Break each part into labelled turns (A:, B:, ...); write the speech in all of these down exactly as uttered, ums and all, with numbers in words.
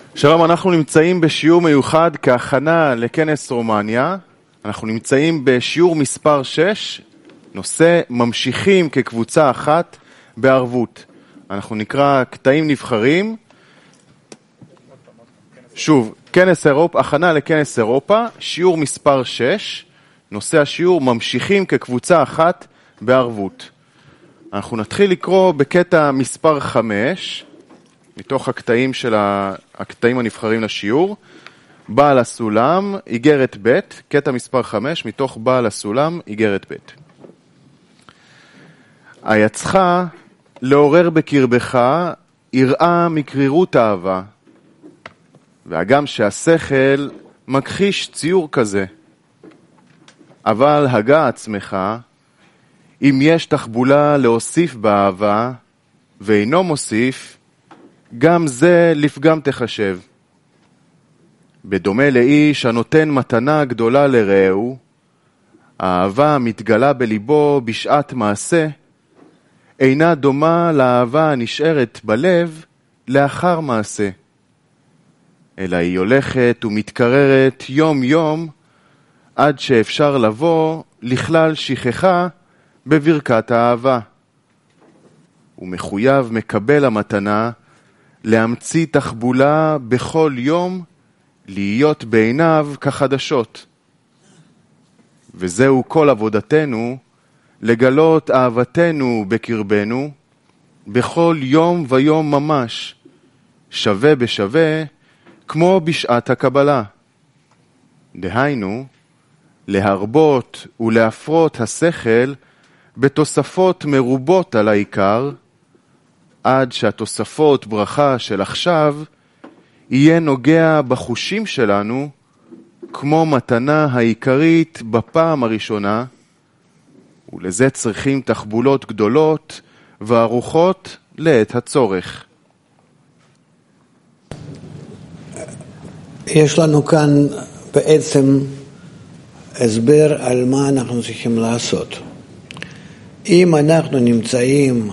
A: שלום, אנחנו נמצאים בשיעור מיוחד כהכנה לכנס רומניה. אנחנו נמצאים בשיעור מספר שש, נושא ממשיכים כקבוצה אחת בערבות. אנחנו נקרא קטעים נבחרים. שוב, כנס אירופה, הכנה לכנס אירופה, שיעור מספר שש, נושא השיעור ממשיכים כקבוצה אחת בערבות. אנחנו נתחיל לקרוא בקטע מספר חמש, מתוך הקטעים של הקטעים הנבחרים לשיעור. בעל הסולם, איגרת ב', קטע מספר חמש, מתוך בעל הסולם, איגרת ב'. היצך לעורר בקרבך יראה מקרירות אהבה, והגם שהשכל מכחיש ציור כזה. אבל הגע עצמך, אם יש תחבולה להוסיף באהבה, ואינו מוסיף, גם זה לפגם תחשב. בדומה לאיש הנותן מתנה גדולה לרעהו, האהבה מתגלה בליבו בשעת מעשה, אינה דומה לאהבה הנשארת בלב לאחר מעשה. אלא היא הולכת ומתקררת יום יום, עד שאפשר לבוא לכלל שכחה בברכת האהבה. ומחויב מקבל המתנה, להמציא תחבולה בכל יום, להיות בעיניו כחדשות. וזהו כל עבודתנו, לגלות אהבתנו בקרבנו, בכל יום ויום ממש, שווה בשווה, כמו בשעת הקבלה. דהיינו, להרבות ולהפרות השכל, בתוספות מרובות על העיקר, עד שהתוספות ברכה של עכשיו יהיה נוגע בחושים שלנו כמו מתנה העיקרית בפעם הראשונה, ולזה צריכים תחבולות גדולות וערוכות לעת הצורך.
B: יש לנו כאן בעצם הסבר על מה אנחנו צריכים לעשות. אם אנחנו נמצאים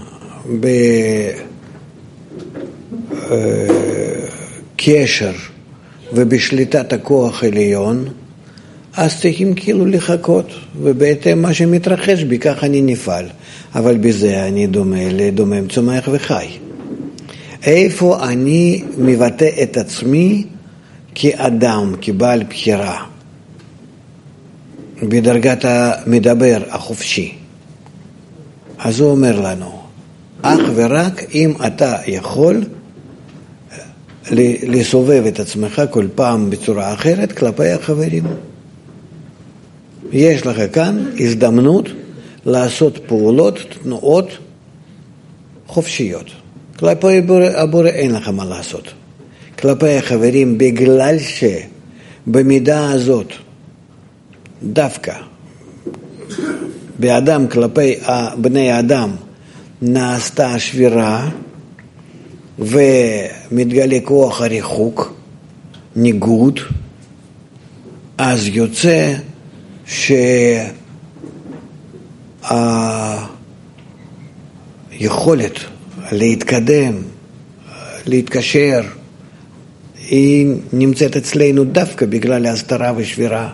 B: בקשר ובשליטת הכוח העליון, אז צריכים כאילו לחכות, ובהתאם מה שמתרחש בי, כך אני נפעל. אבל בזה אני דומה לדומם צומח וחי. איפה אני מבטא את עצמי כאדם, כבעל בחירה, בדרגת המדבר החופשי. אז הוא אומר לנו, אך ורק אם אתה יכול לסובב את עצמך כל פעם בצורה אחרת כלפי החברים. יש לך כאן הזדמנות לעשות פעולות, תנועות חופשיות. כלפי הבורא אין לך מה לעשות. כלפי החברים, בגלל שבמידה הזאת דווקא באדם כלפי בני האדם נעשתה שבירה ומתגלה כוח הריחוק, ניגוד, אז יוצא שהיכולת להתקדם, להתקשר, היא נמצאת אצלנו דווקא בגלל ההסתרה ושבירה.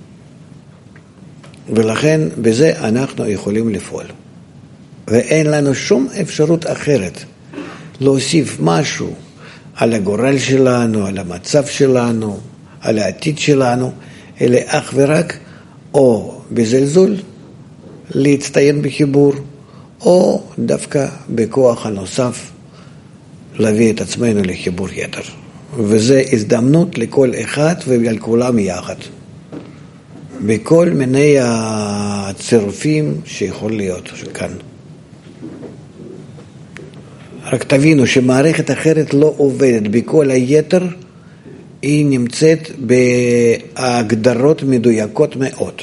B: ולכן בזה אנחנו יכולים לפעול. ואין לנו שום אפשרות אחרת להוסיף משהו על הגורל שלנו, על המצב שלנו, על העתיד שלנו, אלא אך ורק או בזלזול להצטיין בחיבור, או דווקא בכוח הנוסף להביא את עצמנו לחיבור יתר. וזה הזדמנות לכל אחד ועל כולם יחד. בכל מיני הצירופים שיכול להיות כאן. רק תבינו שמערכת אחרת לא עובדת. בכל היתר היא נמצאת בהגדרות מדויקות מאוד.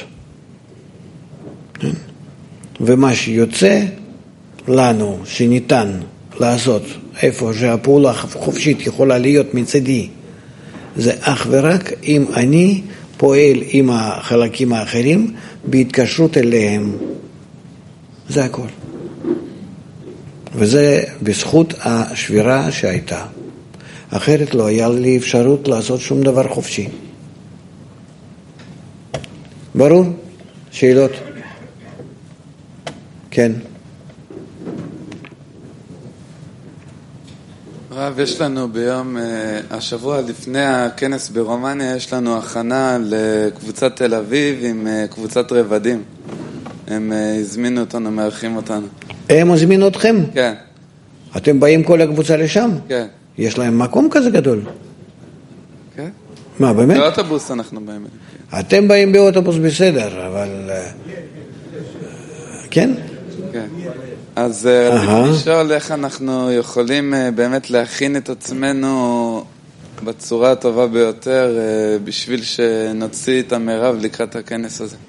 B: ומה שיוצא לנו שניתן לעשות איפה שהפעולה החופשית יכולה להיות מצדי, זה אך ורק אם אני פועל עם החלקים האחרים בהתקשרות אליהם. זה הכל. וזה בזכות השבירה שהייתה. אחרת לא היה לי אפשרות לעשות שום דבר חופשי. ברור? שאלות? כן.
C: רב, יש לנו ביום, השבוע לפני הכנס ברומניה, יש לנו הכנה לקבוצת תל אביב עם קבוצת רבדים. הם הזמינו אותנו, מארחים אותנו. הם
B: הזמינו אתכם?
C: כן.
B: אתם באים כל הקבוצה לשם?
C: כן.
B: יש להם מקום כזה גדול?
C: כן.
B: מה, באמת?
C: באוטובוס אנחנו באים.
B: אתם באים באוטובוס בסדר, אבל... כן?
C: כן. אז רציתי לשאול איך אנחנו יכולים באמת להכין את עצמנו בצורה הטובה ביותר בשביל שנוציא את המרב לקראת הכנס הזה.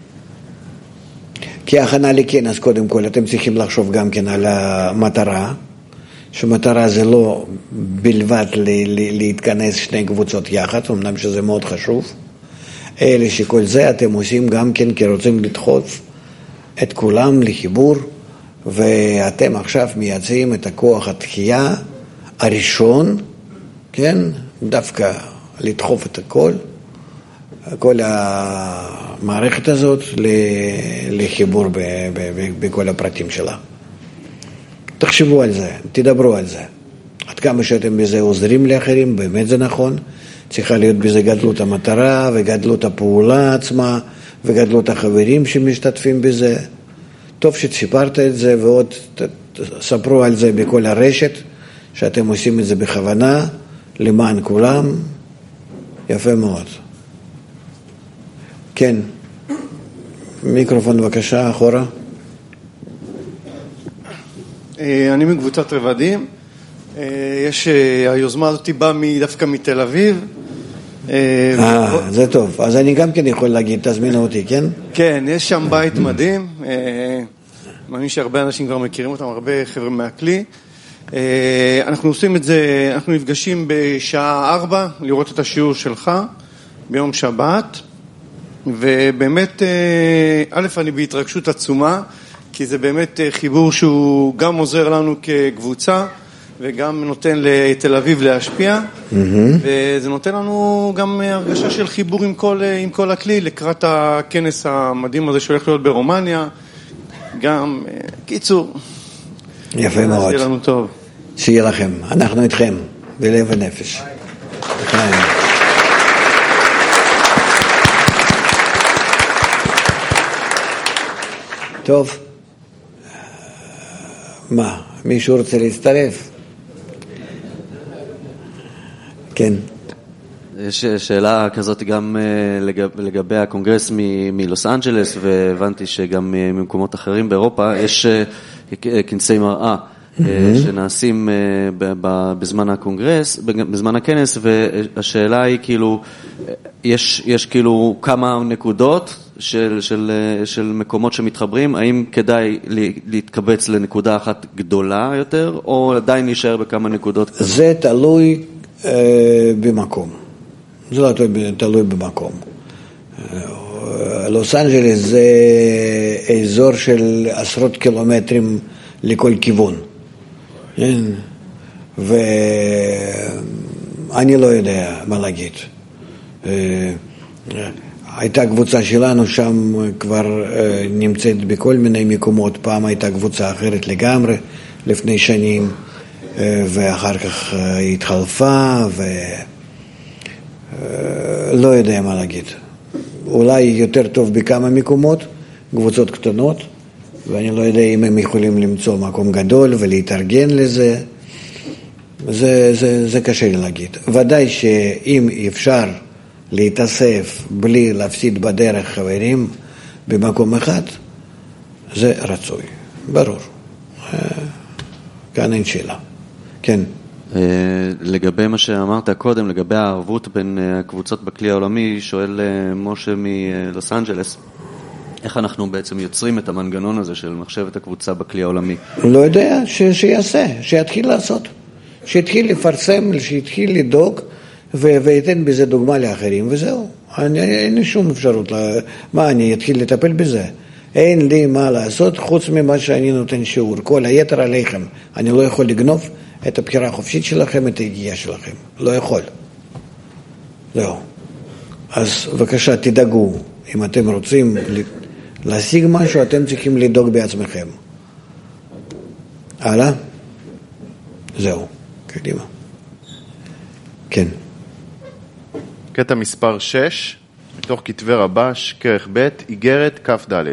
B: כהכנה לכנס, קודם כל, אתם צריכים לחשוב גם כן על המטרה, שמטרה זה לא בלבד להתכנס שני קבוצות יחד, אמנם שזה מאוד חשוב, אלא שכל זה אתם עושים גם כן כי רוצים לדחוף את כולם לחיבור, ואתם עכשיו מייצאים את הכוח התחייה הראשון, כן? דווקא לדחוף את הכל, כל המערכת הזאת לחיבור בכל הפרטים שלה. תחשבו על זה, תדברו על זה. עד כמה שאתם בזה עוזרים לאחרים, באמת זה נכון. צריכה להיות בזה גדלות המטרה וגדלות הפעולה עצמה וגדלות החברים שמשתתפים בזה. טוב שסיפרת את זה, ועוד ספרו על זה בכל הרשת, שאתם עושים את זה בכוונה, למען כולם. יפה מאוד. כן. מיקרופון בבקשה, אחורה.
D: אני מקבוצת רבדים. יש, היוזמה הזאת באה דווקא מתל אביב.
B: אה, זה טוב. אז אני גם כן יכול להגיד, תזמינו אותי, כן?
D: כן, יש שם בית מדהים. מאמין שהרבה אנשים כבר מכירים אותם, הרבה חבר'ה מהכלי. אנחנו עושים את זה, אנחנו נפגשים בשעה ארבע, לראות את השיעור שלך, ביום שבת. ובאמת, א', אני בהתרגשות עצומה, כי זה באמת חיבור שהוא גם עוזר לנו כקבוצה, וגם נותן לתל אביב להשפיע, mm-hmm. וזה נותן לנו גם הרגשה של חיבור עם כל, עם כל הכלי, לקראת הכנס המדהים הזה שהולך להיות ברומניה, גם, קיצור.
B: יפה מאוד.
D: שיהיה לנו טוב.
B: שיהיה לכם, אנחנו איתכם, בלב ונפש. חיים. טוב. מה, מישהו רוצה להצטרף? כן.
E: יש שאלה כזאת גם לגבי הקונגרס מלוס אנג'לס, והבנתי שגם ממקומות אחרים באירופה יש כנסי מראה שנעשים בזמן הקונגרס, בזמן הכנס, והשאלה היא כאילו, יש, יש כאילו כמה נקודות של, של, של מקומות שמתחברים, האם כדאי להתקבץ לנקודה אחת גדולה יותר, או עדיין להישאר בכמה נקודות?
B: זה תלוי אה, במקום. זה לא תלוי במקום. לוס אנג'לס זה אזור של עשרות קילומטרים לכל כיוון. ואני לא יודע מה להגיד. הייתה קבוצה שלנו שם כבר נמצאת בכל מיני מקומות, פעם הייתה קבוצה אחרת לגמרי לפני שנים, ואחר כך התחלפה, ולא יודע מה להגיד. אולי יותר טוב בכמה מקומות, קבוצות קטנות, ואני לא יודע אם הם יכולים למצוא מקום גדול ולהתארגן לזה. זה, זה, זה קשה לי להגיד. ודאי שאם אפשר להתאסף בלי להפסיד בדרך חברים במקום אחד, זה רצוי, ברור. כאן אין שאלה. כן.
E: לגבי מה שאמרת קודם, לגבי הערבות בין הקבוצות בכלי העולמי, שואל משה מלוס אנג'לס, איך אנחנו בעצם יוצרים את המנגנון הזה של מחשבת הקבוצה בכלי העולמי?
B: לא יודע, ש- שיעשה, שיתחיל לעשות. שיתחיל לפרסם, שיתחיל לדאוג, ו- ויתן בזה דוגמה לאחרים, וזהו. אני, אין לי שום אפשרות. לה... מה, אני אתחיל לטפל בזה? אין לי מה לעשות חוץ ממה שאני נותן שיעור. כל היתר עליכם. אני לא יכול לגנוב את הבחירה החופשית שלכם, את היגיעה שלכם. לא יכול. זהו. אז בבקשה, תדאגו. אם אתם רוצים להשיג משהו, אתם צריכים לדאוג בעצמכם. הלאה? זהו. קדימה. כן.
A: קטע מספר שש, מתוך כתבי רבש, כרך ב', איגרת כף ד'.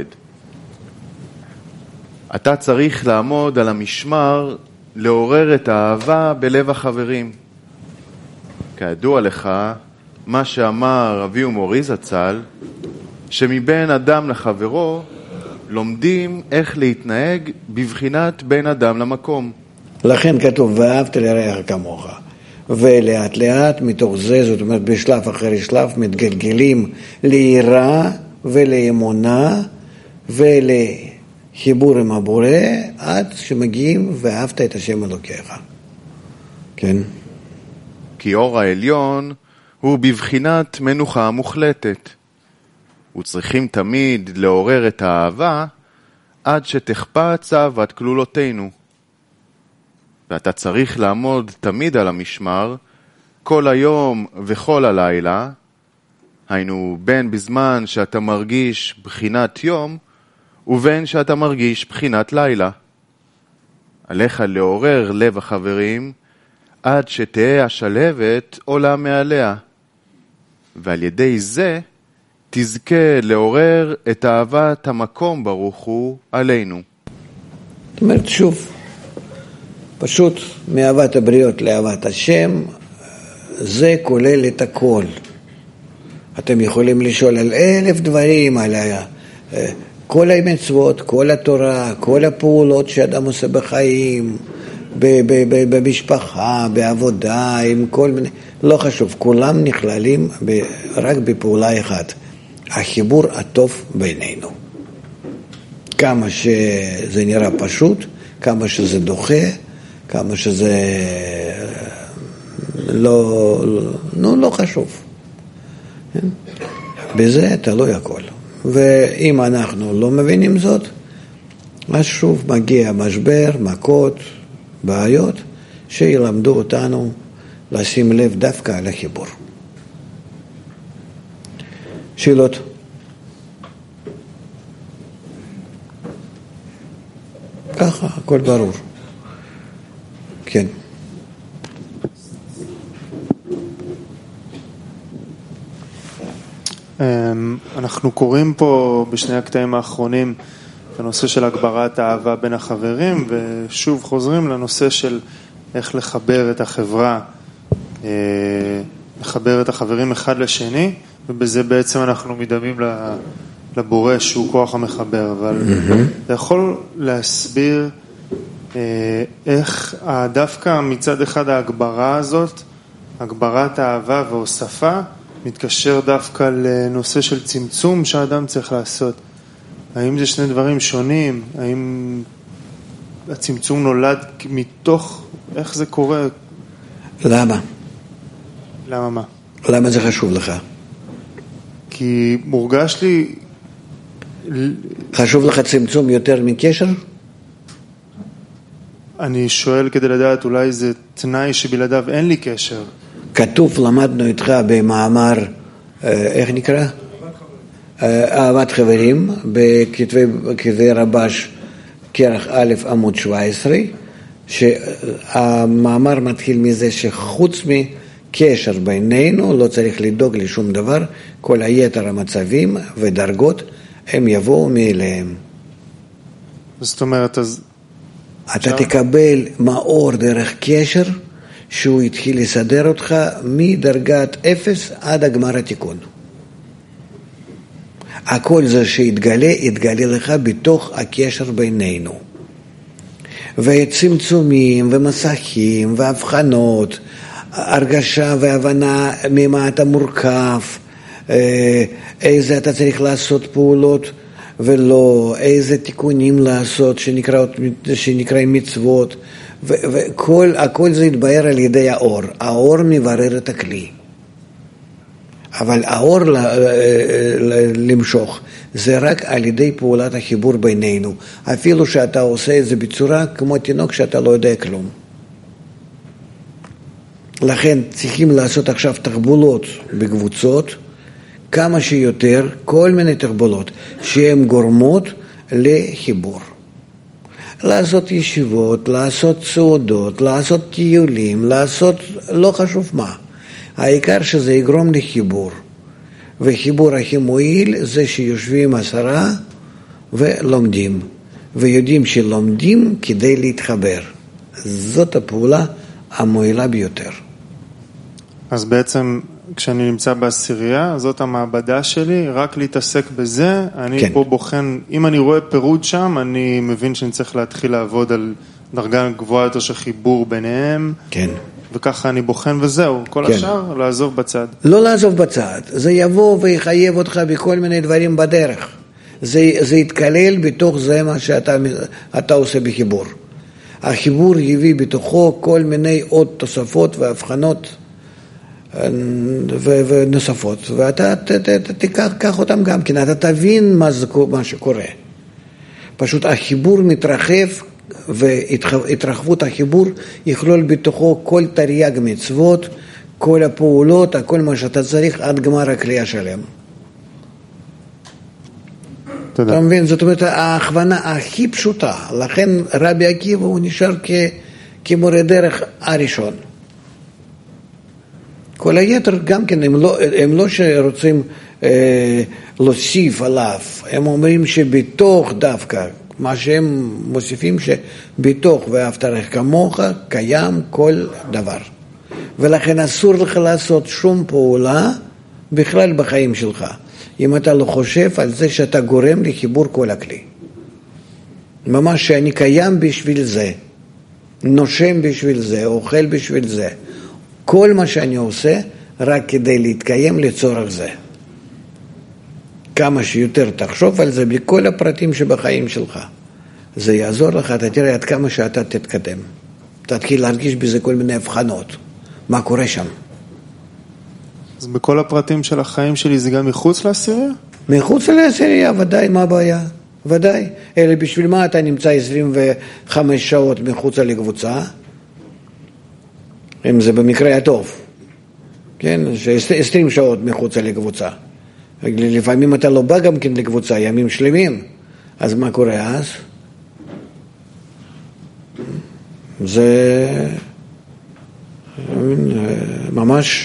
A: אתה צריך לעמוד על המשמר, לעורר את האהבה בלב החברים. כידוע לך, מה שאמר אבי ומורי זצ"ל, שמבין אדם לחברו, לומדים איך להתנהג בבחינת בין אדם למקום.
B: לכן כתוב, ואהבת לרעך כמוך. ולאט לאט מתוך זה, זאת אומרת בשלב אחרי שלב, מתגלגלים ליראה ולאמונה ולחיבור עם הבורא, עד שמגיעים ואהבת את השם אלוקיך. כן?
A: כי אור העליון הוא בבחינת מנוחה מוחלטת. וצריכים תמיד לעורר את האהבה עד שתכפה צוות כלולותינו. ואתה צריך לעמוד תמיד על המשמר, כל היום וכל הלילה, היינו בין בזמן שאתה מרגיש בחינת יום, ובין שאתה מרגיש בחינת לילה. עליך לעורר לב החברים, עד שתהיה השלהבת עולה מעליה. ועל ידי זה, תזכה לעורר את אהבת המקום ברוך הוא עלינו.
B: זאת אומרת, שוב, פשוט מאהבת הבריות לאהבת השם, זה כולל את הכל. אתם יכולים לשאול על אלף דברים, על כל המצוות, כל התורה, כל הפעולות שאדם עושה בחיים, במשפחה, בעבודה, עם כל מיני, לא חשוב, כולם נכללים רק בפעולה אחת, החיבור הטוב בינינו. כמה שזה נראה פשוט, כמה שזה דוחה, כמה שזה לא, לא, לא חשוב. בזה תלוי הכל. ואם אנחנו לא מבינים זאת, אז שוב מגיע משבר, מכות, בעיות, שילמדו אותנו לשים לב דווקא על החיבור. שאלות? ככה, הכל ברור. כן.
F: אנחנו קוראים פה בשני הקטעים האחרונים את הנושא של הגברת האהבה בין החברים, ושוב חוזרים לנושא של איך לחבר את החברה, לחבר את החברים אחד לשני, ובזה בעצם אנחנו מדמים לבורא שהוא כוח המחבר. אבל אתה יכול להסביר איך דווקא מצד אחד ההגברה הזאת, הגברת האהבה והוספה, מתקשר דווקא לנושא של צמצום שהאדם צריך לעשות? האם זה שני דברים שונים? האם הצמצום נולד מתוך, איך זה קורה?
B: למה?
F: למה מה?
B: למה זה חשוב לך?
F: כי מורגש לי...
B: חשוב לך צמצום יותר מקשר?
F: אני שואל כדי לדעת, אולי זה תנאי שבלעדיו אין לי קשר.
B: כתוב, למדנו איתך במאמר, איך נקרא? אהבת חברים, בכתבי רבש, כרך א' עמוד שבע עשרה, שהמאמר מתחיל מזה שחוץ מקשר בינינו, לא צריך לדאוג לשום דבר, כל היתר המצבים ודרגות, הם יבואו מאליהם.
F: זאת אומרת, אז...
B: אתה תקבל מאור דרך קשר, שהוא התחיל לסדר אותך מדרגת אפס עד הגמר התיקון. הכל זה שהתגלה, התגלה לך בתוך הקשר בינינו. וצמצומים ומסכים והבחנות, הרגשה והבנה ממה אתה מורכב, איזה אתה צריך לעשות פעולות ולא, איזה תיקונים לעשות שנקראות, שנקראים מצוות, וכל, הכל זה יתבהר על ידי האור. האור מברר את הכלי. אבל האור למשוך, זה רק על ידי פעולת החיבור בינינו, אפילו שאתה עושה את זה בצורה כמו תינוק שאתה לא יודע כלום. לכן צריכים לעשות עכשיו תחבולות בקבוצות, כמה שיותר, כל מיני תחבולות, שהן גורמות לחיבור. לעשות ישיבות, לעשות סעודות, לעשות טיולים, לעשות לא חשוב מה. העיקר שזה יגרום לחיבור. וחיבור הכי מועיל זה שיושבים עשרה ולומדים. ויודעים שלומדים כדי להתחבר. זאת הפעולה המועילה ביותר.
F: אז בעצם כשאני נמצא בעשירייה, זאת המעבדה שלי, רק להתעסק בזה, אני כן. פה בוחן, אם אני רואה פירוד שם, אני מבין שאני צריך להתחיל לעבוד על דרגה גבוהה יותר של חיבור ביניהם,
B: כן.
F: וככה אני בוחן וזהו, כל כן. השאר לעזוב בצד.
B: לא לעזוב בצד, זה יבוא ויחייב אותך בכל מיני דברים בדרך, זה, זה יתכלל בתוך זה מה שאתה אתה עושה בחיבור. החיבור יביא בתוכו כל מיני עוד תוספות והבחנות, ונוספות, ואתה תיקח אותם גם כן, אתה תבין מה, זה, מה שקורה. פשוט החיבור מתרחב, והתרחבות החיבור יכלול בתוכו כל תרי"ג מצוות, כל הפעולות, כל מה שאתה צריך עד גמר הכלי השלם.
F: תודה.
B: אתה מבין? זאת אומרת, ההכוונה הכי פשוטה, לכן רבי עקיבא הוא נשאר כ, כמורה דרך הראשון. כל היתר גם כן, הם לא, הם לא שרוצים אה, להוסיף עליו, הם אומרים שבתוך דווקא, מה שהם מוסיפים שבתוך ואהבת לרעך כמוך קיים כל דבר. ולכן אסור לך לעשות שום פעולה בכלל בחיים שלך, אם אתה לא חושב על זה שאתה גורם לחיבור כל הכלי. ממש שאני קיים בשביל זה, נושם בשביל זה, אוכל בשביל זה. כל מה שאני עושה רק כדי להתקיים לצורך זה. כמה שיותר תחשוב על זה בכל הפרטים שבחיים שלך. זה יעזור לך, אתה תראה עד כמה שאתה תתקדם. תתחיל להרגיש בזה כל מיני הבחנות. מה קורה שם?
F: אז בכל הפרטים של החיים שלי זה גם מחוץ לעשירייה?
B: מחוץ לעשירייה, ודאי, מה הבעיה? ודאי. אלא בשביל מה אתה נמצא עשרים וחמש שעות מחוץ לקבוצה? אם זה במקרה הטוב, כן, עשרים שעות מחוץ לקבוצה. לפעמים אתה לא בא גם כן לקבוצה, ימים שלמים. אז מה קורה אז? זה ממש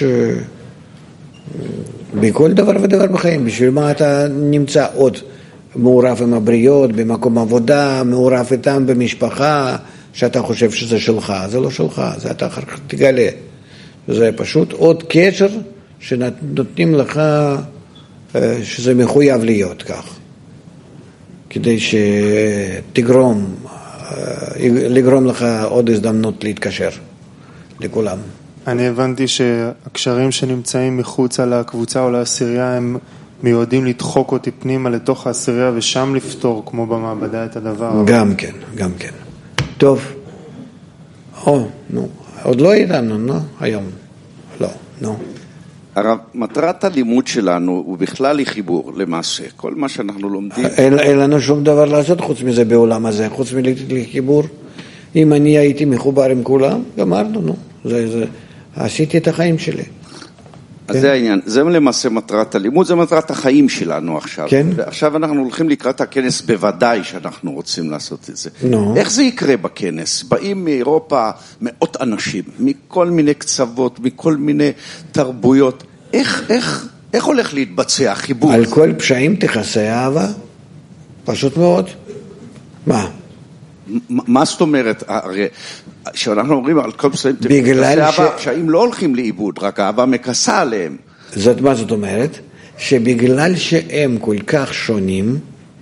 B: בכל דבר ודבר בחיים. בשביל מה אתה נמצא עוד מעורב עם הבריות, במקום עבודה, מעורב איתם במשפחה, שאתה חושב שזה שלך, זה לא שלך, זה אתה אחר כך תגלה. זה פשוט עוד קשר שנותנים לך, שזה מחויב להיות כך. כדי שתגרום, לגרום לך עוד הזדמנות להתקשר לכולם.
F: אני הבנתי שהקשרים שנמצאים מחוץ על הקבוצה או לעשירייה הם מיועדים לדחוק אותי פנימה לתוך העשירייה ושם לפתור כמו במעבדה את הדבר.
B: גם כן, גם כן. טוב, או, נו, עוד לא איתנו, נו, היום, לא, נו.
G: הרב, מטרת הלימוד שלנו הוא בכלל היא חיבור, למעשה, כל מה שאנחנו לומדים.
B: אין, אין לנו שום דבר לעשות חוץ מזה בעולם הזה, חוץ מלחיבור. אם אני הייתי מחובר עם כולם, גמרנו, נו, זה, זה, עשיתי את החיים שלי.
G: אז כן. זה העניין, זה למעשה מטרת הלימוד, זה מטרת החיים שלנו עכשיו.
B: כן.
G: ועכשיו אנחנו הולכים לקראת הכנס, בוודאי שאנחנו רוצים לעשות את זה.
B: נו.
G: איך זה יקרה בכנס? באים מאירופה מאות אנשים, מכל מיני קצוות, מכל מיני תרבויות. איך, איך, איך הולך להתבצע חיבור?
B: על כל פשעים תכסה אהבה? פשוט מאוד. מה?
G: מה זאת אומרת? הרי שאנחנו אומרים על כל פשעים, בגלל ש... פשעים לא הולכים לאיבוד, רק אהבה מכסה עליהם.
B: זאת מה זאת אומרת? שבגלל שהם כל כך שונים,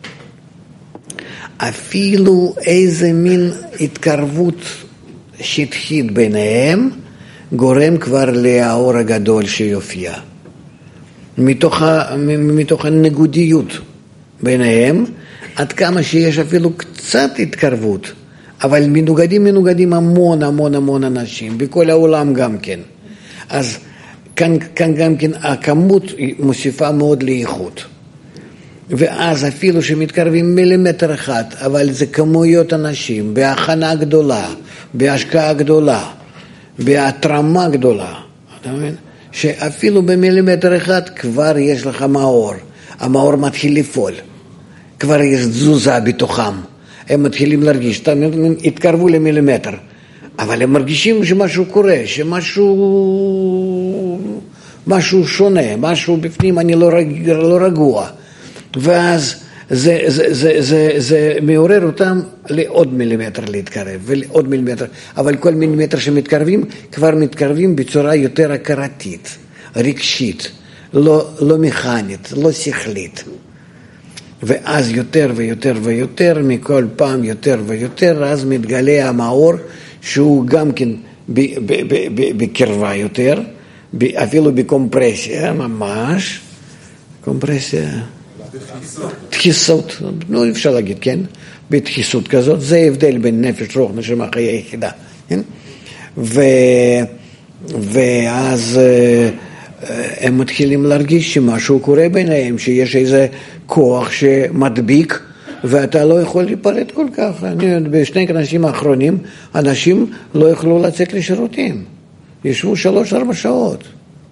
B: אפילו איזה מין התקרבות שטחית ביניהם, גורם כבר לאור הגדול שיופיע. מתוך, ה... מתוך הנגודיות ביניהם, עד כמה שיש אפילו קצת התקרבות, אבל מנוגדים מנוגדים המון המון המון אנשים, בכל העולם גם כן. אז כאן, כאן גם כן הכמות מוסיפה מאוד לאיכות. ואז אפילו שמתקרבים מילימטר אחד, אבל זה כמויות אנשים, בהכנה גדולה, בהשקעה גדולה, בהתרמה גדולה, אתה מבין? שאפילו במילימטר אחד כבר יש לך מאור, המאור מתחיל לפעול, כבר יש תזוזה בתוכם, הם מתחילים להרגיש, התקרבו למילימטר, אבל הם מרגישים שמשהו קורה, שמשהו משהו שונה, משהו בפנים אני לא, רג, לא רגוע, ואז זה, זה, זה, זה, זה מעורר אותם לעוד מילימטר להתקרב, ולעוד מילימטר, אבל כל מילימטר שמתקרבים, כבר מתקרבים בצורה יותר הכרתית, רגשית, לא, לא מכנית, לא שכלית. ואז יותר ויותר ויותר, מכל פעם יותר ויותר, אז מתגלה המאור, שהוא גם כן בקרבה יותר, אפילו בקומפרסיה, ממש, קומפרסיה, דחיסות, לא אפשר להגיד, כן? בדחיסות כזאת, זה ההבדל בין נפש, רוח, נשמה, חיי היחידה, כן? ו... ואז הם מתחילים להרגיש שמשהו קורה ביניהם, שיש איזה כוח שמדביק, ואתה לא יכול להיפרד כל כך. אני, בשני כנסים האחרונים, אנשים לא יכלו לצאת לשירותים. ישבו שלוש, ארבע שעות.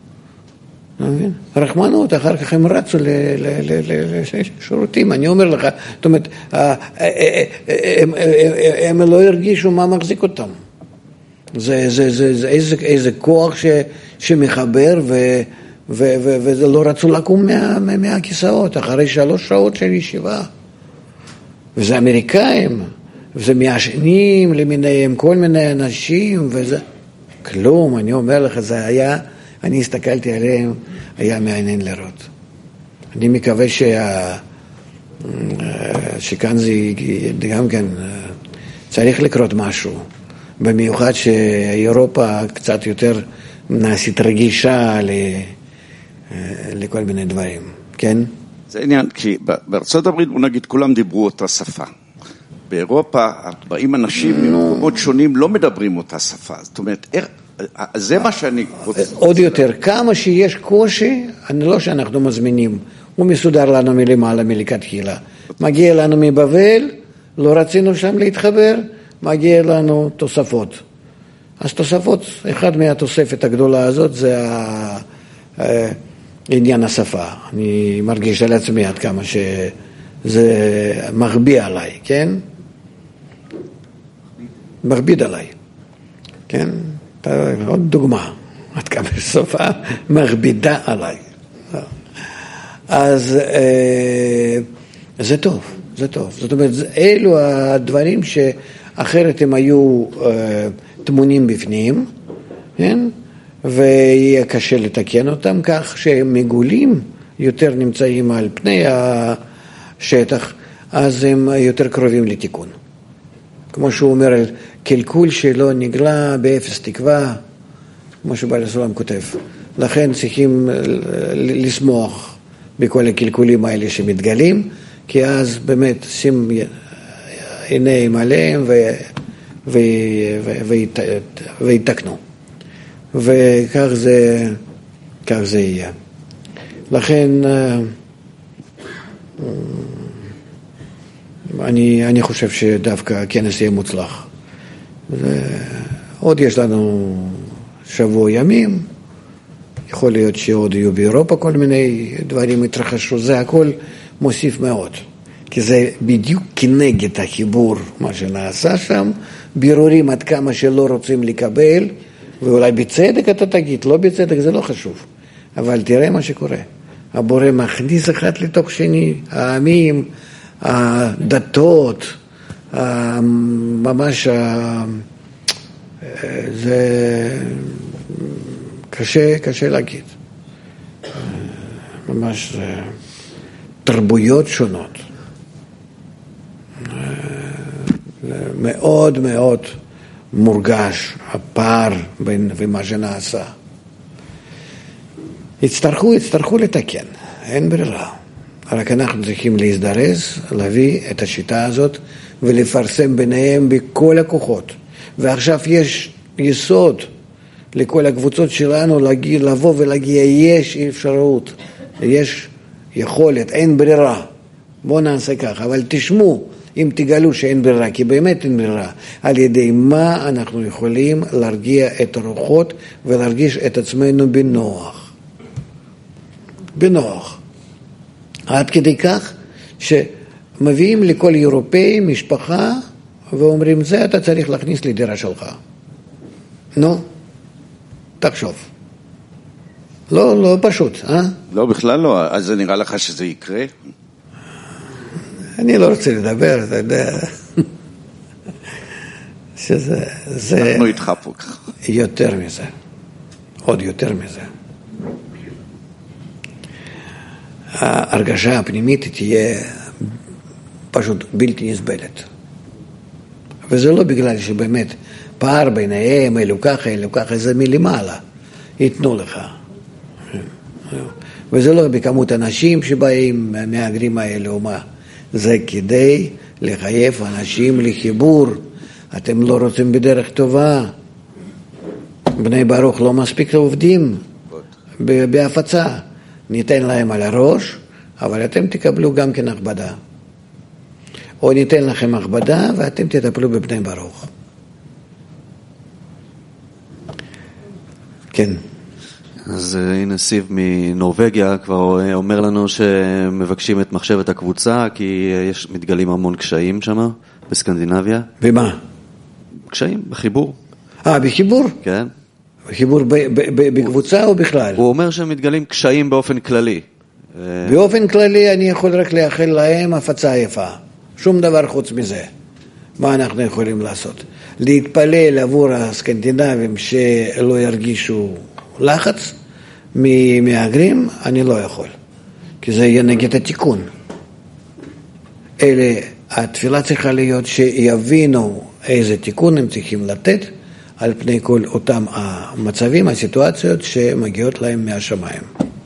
B: רחמנות, אחר כך הם רצו לשירותים. אני אומר לך, זאת אומרת, הם לא הרגישו מה מחזיק אותם. זה, זה, זה, זה איזה, איזה כוח ש, שמחבר, ו, ו, ו, וזה לא רצו לקום מה, מהכיסאות, אחרי שלוש שעות של ישיבה. וזה אמריקאים, וזה מעשנים למיניהם, כל מיני אנשים, וזה כלום, אני אומר לך, זה היה, אני הסתכלתי עליהם, היה מעניין לראות. אני מקווה שה, שכאן זה גם כן צריך לקרות משהו, במיוחד שאירופה קצת יותר נעשית רגישה לכל מיני דברים, כן?
G: זה עניין, כי בארצות הברית, בוא נגיד, כולם דיברו אותה שפה. באירופה, ארבעים אנשים ממקומות שונים לא מדברים אותה שפה. זאת אומרת, זה מה שאני רוצה.
B: עוד יותר, כמה שיש קושי, לא שאנחנו מזמינים, הוא מסודר לנו מלמעלה מלכתחילה. מגיע לנו מבבל, לא רצינו שם להתחבר, מגיע לנו תוספות. אז תוספות, אחד מהתוספת הגדולה הזאת זה עניין השפה. אני מרגיש על עצמי עד כמה שזה מרביע עליי, כן? מרביד עליי, כן? עוד דוגמה, עד כמה שפה מרבידה עליי. אז זה טוב, זה טוב. זאת אומרת, אלו הדברים שאחרת הם היו תמונים בפנים, כן? ויהיה קשה לתקן אותם כך שהם מגולים יותר נמצאים על פני השטח, אז הם יותר קרובים לתיקון. כמו שהוא אומר, קלקול שלא נגלה באפס תקווה, כמו שבעל הסולם כותב. לכן צריכים לשמוח בכל הקלקולים האלה שמתגלים, כי אז באמת שים עיניים עליהם ויתקנו. וכך זה, כך זה יהיה. לכן אני, אני חושב שדווקא הכנס יהיה מוצלח. עוד יש לנו שבוע ימים, יכול להיות שעוד יהיו באירופה כל מיני דברים התרחשו, זה הכל מוסיף מאוד. כי זה בדיוק כנגד החיבור, מה שנעשה שם, בירורים עד כמה שלא רוצים לקבל, ואולי בצדק אתה תגיד, לא בצדק זה לא חשוב, אבל תראה מה שקורה. הבורא מכניס אחד לתוך שני, העמים, הדתות, ממש זה קשה, קשה להגיד. ממש תרבויות שונות. מאוד מאוד מורגש הפער בין ומה שנעשה. יצטרכו, יצטרכו לתקן, אין ברירה. רק אנחנו צריכים להזדרז, להביא את השיטה הזאת ולפרסם ביניהם בכל הכוחות. ועכשיו יש יסוד לכל הקבוצות שלנו להגיע, לבוא ולהגיע, יש אפשרות, יש יכולת, אין ברירה. בואו נעשה ככה, אבל תשמעו, אם תגלו שאין ברירה, כי באמת אין ברירה, על ידי מה אנחנו יכולים להרגיע את הרוחות ולהרגיש את עצמנו בנוח. בנוח. עד כדי כך שמביאים לכל אירופאי משפחה ואומרים, זה אתה צריך להכניס לדירה שלך. נו, תחשוב. לא, לא פשוט, אה?
G: לא, בכלל לא. אז זה נראה לך שזה יקרה?
B: אני לא רוצה לדבר, אתה יודע. שזה... זה
G: אנחנו איתך פה.
B: יותר מזה. עוד יותר מזה. ההרגשה הפנימית תהיה פשוט בלתי נסבלת. וזה לא בגלל שבאמת פער ביניהם, אלו ככה, אלו ככה, זה מלמעלה. ייתנו לך. וזה לא בכמות אנשים שבאים מהגרים האלה או מה. זה כדי לחייב אנשים לחיבור. אתם לא רוצים בדרך טובה. בני ברוך לא מספיק עובדים בהפצה. ניתן להם על הראש, אבל אתם תקבלו גם כן הכבדה. או ניתן לכם הכבדה ואתם תטפלו בבני ברוך. כן.
E: אז הנה סיב מנורווגיה כבר אומר לנו שמבקשים את מחשבת הקבוצה, כי יש מתגלים המון קשיים שם, בסקנדינביה.
B: במה?
E: קשיים, בחיבור.
B: אה, בחיבור?
E: כן.
B: בחיבור בקבוצה או בכלל?
E: הוא אומר שמתגלים קשיים באופן כללי.
B: באופן כללי אני יכול רק לאחל להם הפצה יפה. שום דבר חוץ מזה. מה אנחנו יכולים לעשות? להתפלל עבור הסקנדינבים שלא ירגישו לחץ ממהגרים, אני לא יכול. כי זה יהיה נגד התיקון. אלה, התפילה צריכה להיות שיבינו איזה תיקון הם צריכים לתת על פני כל אותם המצבים, הסיטואציות שמגיעות להם מהשמיים.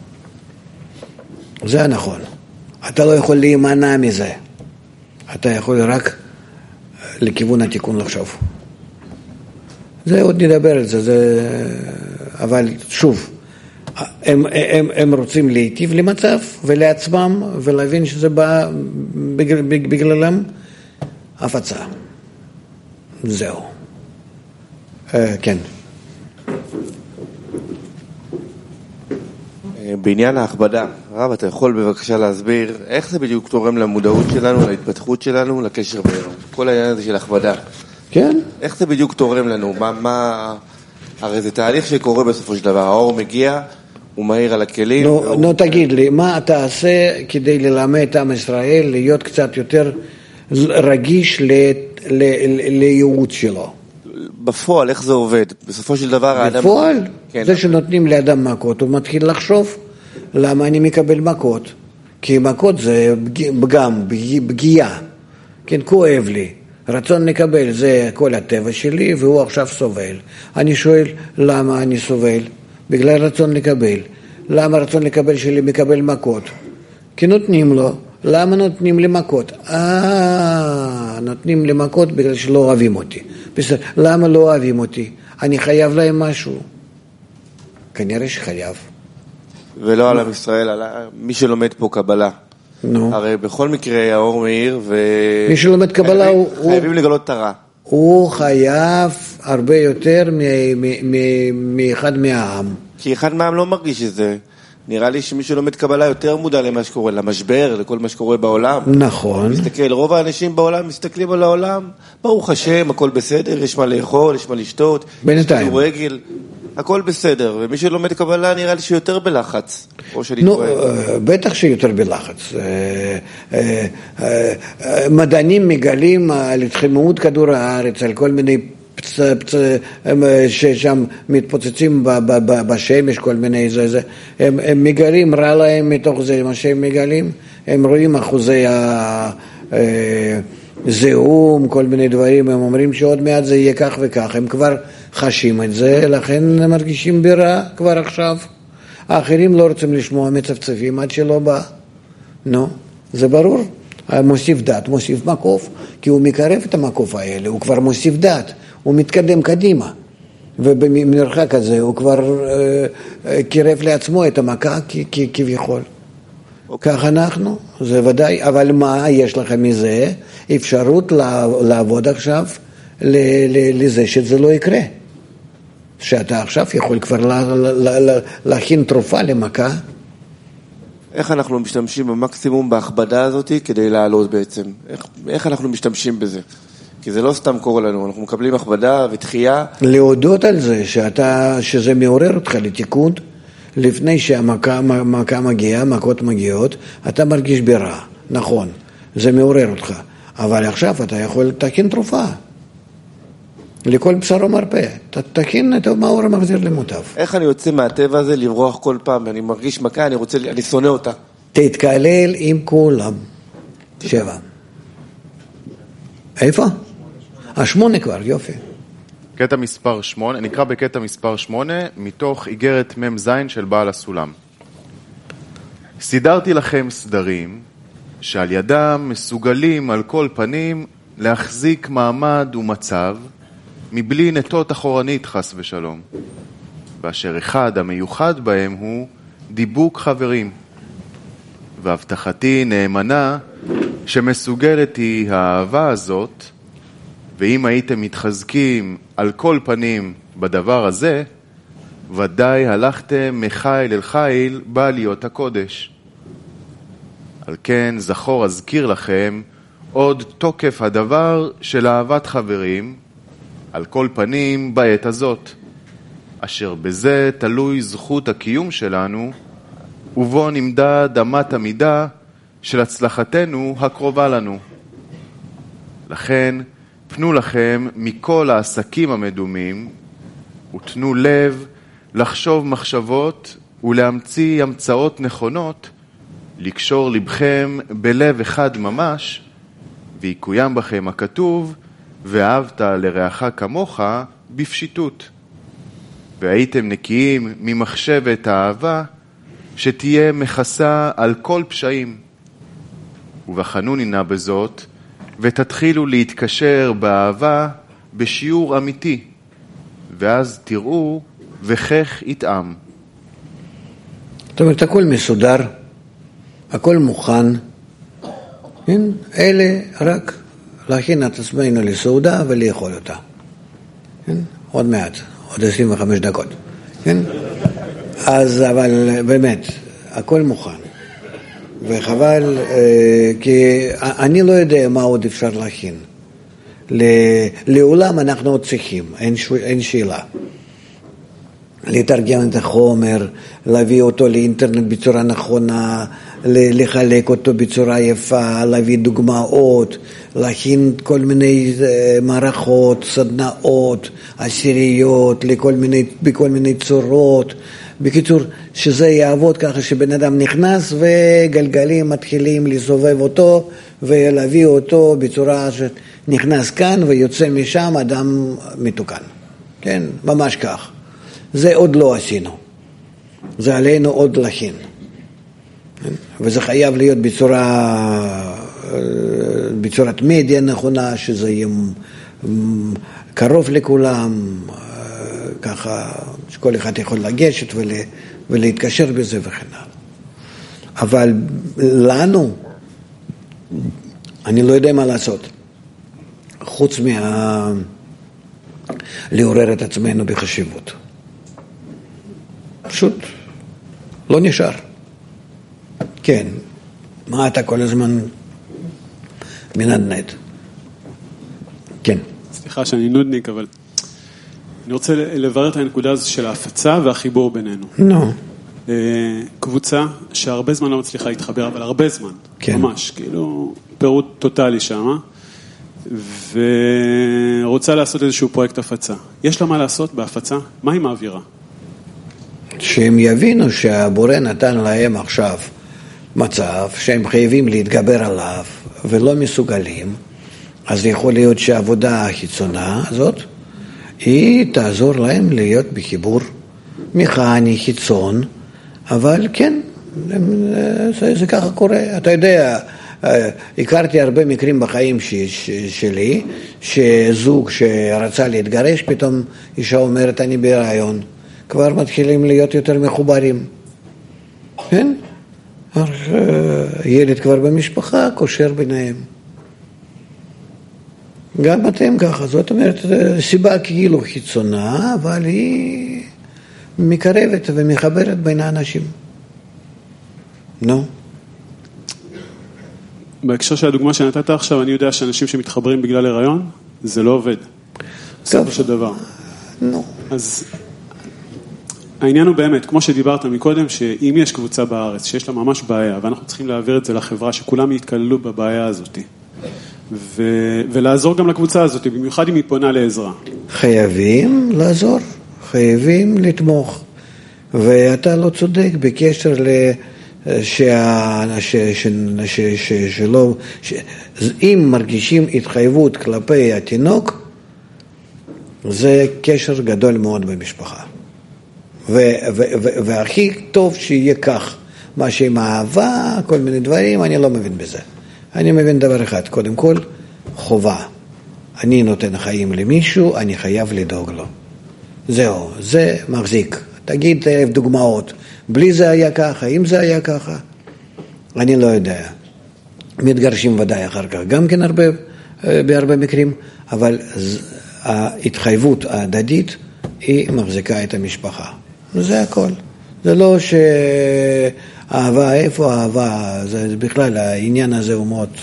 B: זה הנכון. אתה לא יכול להימנע מזה. אתה יכול רק לכיוון התיקון לחשוב. זה עוד נדבר על זה, זה... אבל שוב, הם, הם, הם רוצים להיטיב למצב ולעצמם ולהבין שזה בא בגלל, בגללם הפצה. זהו. כן.
H: בעניין ההכבדה, רב, אתה יכול בבקשה להסביר איך זה בדיוק תורם למודעות שלנו, להתפתחות שלנו, לקשר בינינו, כל העניין הזה של הכבדה.
B: כן.
H: איך זה בדיוק תורם לנו? מה, מה... הרי זה תהליך שקורה בסופו של דבר, האור מגיע, הוא מהיר על הכלים.
B: נו, והוא... נו תגיד לי, מה אתה עושה כדי ללמד את עם ישראל להיות קצת יותר רגיש ל... ל... לייעוד שלו?
H: בפועל, איך זה עובד? בסופו של דבר האדם...
B: בפועל?
H: כן.
B: זה שנותנים לאדם מכות, הוא מתחיל לחשוב למה אני מקבל מכות. כי מכות זה פגם, פגיעה. כן, כואב לי. רצון לקבל, זה כל הטבע שלי, והוא עכשיו סובל. אני שואל, למה אני סובל? בגלל רצון לקבל. למה רצון לקבל שלי מקבל מכות? כי נותנים לו. למה נותנים לי מכות? אה, נותנים לי מכות בגלל שלא אוהבים אותי. בסדר, למה לא אוהבים אותי? אני חייב להם משהו. כנראה שחייב.
H: ולא על עם ישראל, על מי שלומד פה קבלה.
B: נו.
H: הרי בכל מקרה האור מאיר ו...
B: מי שלומד קבלה
H: חייבים,
B: הוא...
H: חייבים הוא... לגלות את הרע.
B: הוא חייב הרבה יותר מאחד מהעם.
H: כי אחד מהעם לא מרגיש את זה. נראה לי שמי שלומד קבלה יותר מודע למה שקורה, למשבר, לכל מה שקורה בעולם.
B: נכון.
H: מסתכל, רוב האנשים בעולם מסתכלים על העולם, ברוך השם, הכל בסדר, יש מה לאכול, יש מה לשתות,
B: בינתיים.
H: יש רגל, הכל בסדר, ומי שלומד קבלה נראה לי שיותר בלחץ, או שאני
B: נו,
H: טועה.
B: בטח שיותר בלחץ. מדענים מגלים על התחממות כדור הארץ, על כל מיני פצ... פצ... ששם מתפוצצים ב... ב... ב... בשמש, כל מיני זה, זה. הם, הם מגלים, רע להם מתוך זה מה שהם מגלים, הם רואים אחוזי הזיהום, כל מיני דברים, הם אומרים שעוד מעט זה יהיה כך וכך, הם כבר חשים את זה, לכן הם מרגישים ברע כבר עכשיו. האחרים לא רוצים לשמוע מצפצפים עד שלא בא. נו, זה ברור. מוסיף דת, מוסיף מקוף, כי הוא מקרב את המקוף האלה, הוא כבר מוסיף דת, הוא מתקדם קדימה. ובמרחק הזה הוא כבר אה, קירב לעצמו את המכה כ- כ- כביכול. Okay. כך אנחנו, זה ודאי, אבל מה יש לכם מזה? אפשרות לעבוד עכשיו ל- ל- לזה שזה לא יקרה. שאתה עכשיו יכול כבר לה, לה, לה, להכין תרופה למכה.
H: איך אנחנו משתמשים במקסימום בהכבדה הזאת כדי לעלות בעצם? איך, איך אנחנו משתמשים בזה? כי זה לא סתם קורה לנו, אנחנו מקבלים הכבדה ותחייה.
B: להודות על זה שאתה, שזה מעורר אותך לתיקון, לפני שהמכה מכה מגיעה, מכות מגיעות, אתה מרגיש ברע, נכון, זה מעורר אותך. אבל עכשיו אתה יכול להכין תרופה. לכל בשר ומרפא, תכין את המאור המחזיר למוטב.
H: איך אני יוצא מהטבע הזה לברוח כל פעם, אני מרגיש מכה, אני רוצה, אני שונא אותה.
B: תתקלל עם כולם. שבע. איפה? השמונה כבר, יופי.
A: קטע מספר שמונה, נקרא בקטע מספר שמונה, מתוך איגרת מם זין של בעל הסולם. סידרתי לכם סדרים, שעל ידם מסוגלים על כל פנים להחזיק מעמד ומצב, מבלי נטות אחורנית חס ושלום. ואשר אחד המיוחד בהם הוא דיבוק חברים. והבטחתי נאמנה שמסוגלת היא האהבה הזאת, ואם הייתם מתחזקים על כל פנים בדבר הזה, ודאי הלכתם מחיל אל חיל בעליות הקודש. על כן זכור אזכיר לכם עוד תוקף הדבר של אהבת חברים, על כל פנים בעת הזאת, אשר בזה תלוי זכות הקיום שלנו, ובו נמדד אמת המידה של הצלחתנו הקרובה לנו. לכן פנו לכם מכל העסקים המדומים, ותנו לב לחשוב מחשבות ולהמציא המצאות נכונות, לקשור לבכם בלב אחד ממש, ויקוים בכם הכתוב, ואהבת לרעך כמוך בפשיטות. והייתם נקיים ממחשבת האהבה, שתהיה מכסה על כל פשעים. ובחנוני נא בזאת, ותתחילו להתקשר באהבה בשיעור אמיתי, ואז תראו וכך יתאם.
B: זאת אומרת, הכל מסודר, הכל מוכן, כן? אלה רק להכין את עצמנו לסעודה ולאכול אותה. כן? עוד מעט, עוד עשרים וחמש דקות. כן? אז אבל באמת, הכל מוכן. וחבל, כי אני לא יודע מה עוד אפשר להכין. לעולם אנחנו עוד צריכים, אין, אין שאלה. לתרגם את החומר, להביא אותו לאינטרנט בצורה נכונה, לחלק אותו בצורה יפה, להביא דוגמאות, להכין כל מיני מערכות, סדנאות, עשיריות, לכל מיני, בכל מיני צורות. בקיצור, שזה יעבוד ככה שבן אדם נכנס וגלגלים מתחילים לסובב אותו ולהביא אותו בצורה שנכנס כאן ויוצא משם אדם מתוקן. כן, ממש כך. זה עוד לא עשינו. זה עלינו עוד להכין. וזה חייב להיות בצורה, בצורת מדיה נכונה, שזה יהיה קרוב לכולם, ככה שכל אחד יכול לגשת ולהתקשר בזה וכן הלאה. אבל לנו, אני לא יודע מה לעשות. חוץ מה... לעורר את עצמנו בחשיבות. פשוט לא נשאר. כן, מה אתה כל הזמן מנדנד? כן.
I: סליחה שאני נודניק, אבל אני רוצה לברר את הנקודה הזו של ההפצה והחיבור בינינו.
B: נו.
I: קבוצה שהרבה זמן לא מצליחה להתחבר, אבל הרבה זמן.
B: כן.
I: ממש, כאילו פירוט טוטלי שם. ורוצה לעשות איזשהו פרויקט הפצה. יש לה מה לעשות בהפצה? מה היא מעבירה?
B: שהם יבינו שהבורא נתן להם עכשיו מצב שהם חייבים להתגבר עליו ולא מסוגלים, אז יכול להיות שהעבודה החיצונה הזאת היא תעזור להם להיות בחיבור מכני, חיצון, אבל כן, זה, זה ככה קורה. אתה יודע, הכרתי הרבה מקרים בחיים ש, ש, שלי, שזוג שרצה להתגרש, פתאום אישה אומרת אני בהיריון, כבר מתחילים להיות יותר מחוברים. כן? ילד כבר במשפחה, קושר ביניהם. גם אתם ככה, זאת אומרת, סיבה כאילו חיצונה, אבל היא מקרבת ומחברת בין האנשים. נו.
I: בהקשר של הדוגמה שנתת עכשיו, אני יודע שאנשים שמתחברים בגלל הריון, זה לא עובד. בסופו של דבר.
B: נו.
I: אז העניין הוא באמת, כמו שדיברת מקודם, שאם יש קבוצה בארץ שיש לה ממש בעיה, ואנחנו צריכים להעביר את זה לחברה, שכולם יתקללו בבעיה הזאת, ו- ולעזור גם לקבוצה הזאת, במיוחד אם היא פונה לעזרה. חייבים
B: לעזור, חייבים לתמוך, ואתה לא צודק בקשר ל... שה... ש... ש... ש... ש... שלא... ש... אם מרגישים התחייבות כלפי התינוק, זה קשר גדול מאוד במשפחה. ו... ו... ו... והכי טוב שיהיה כך, מה שעם אהבה, כל מיני דברים, אני לא מבין בזה. אני מבין דבר אחד, קודם כל, חובה. אני נותן חיים למישהו, אני חייב לדאוג לו. זהו, זה מחזיק. תגיד דוגמאות. בלי זה היה ככה, אם זה היה ככה, אני לא יודע. מתגרשים ודאי אחר כך, גם כן הרבה, בהרבה מקרים, אבל ההתחייבות ההדדית היא מחזיקה את המשפחה. זה הכל. זה לא שאהבה, איפה אהבה, זה בכלל העניין הזה הוא מאוד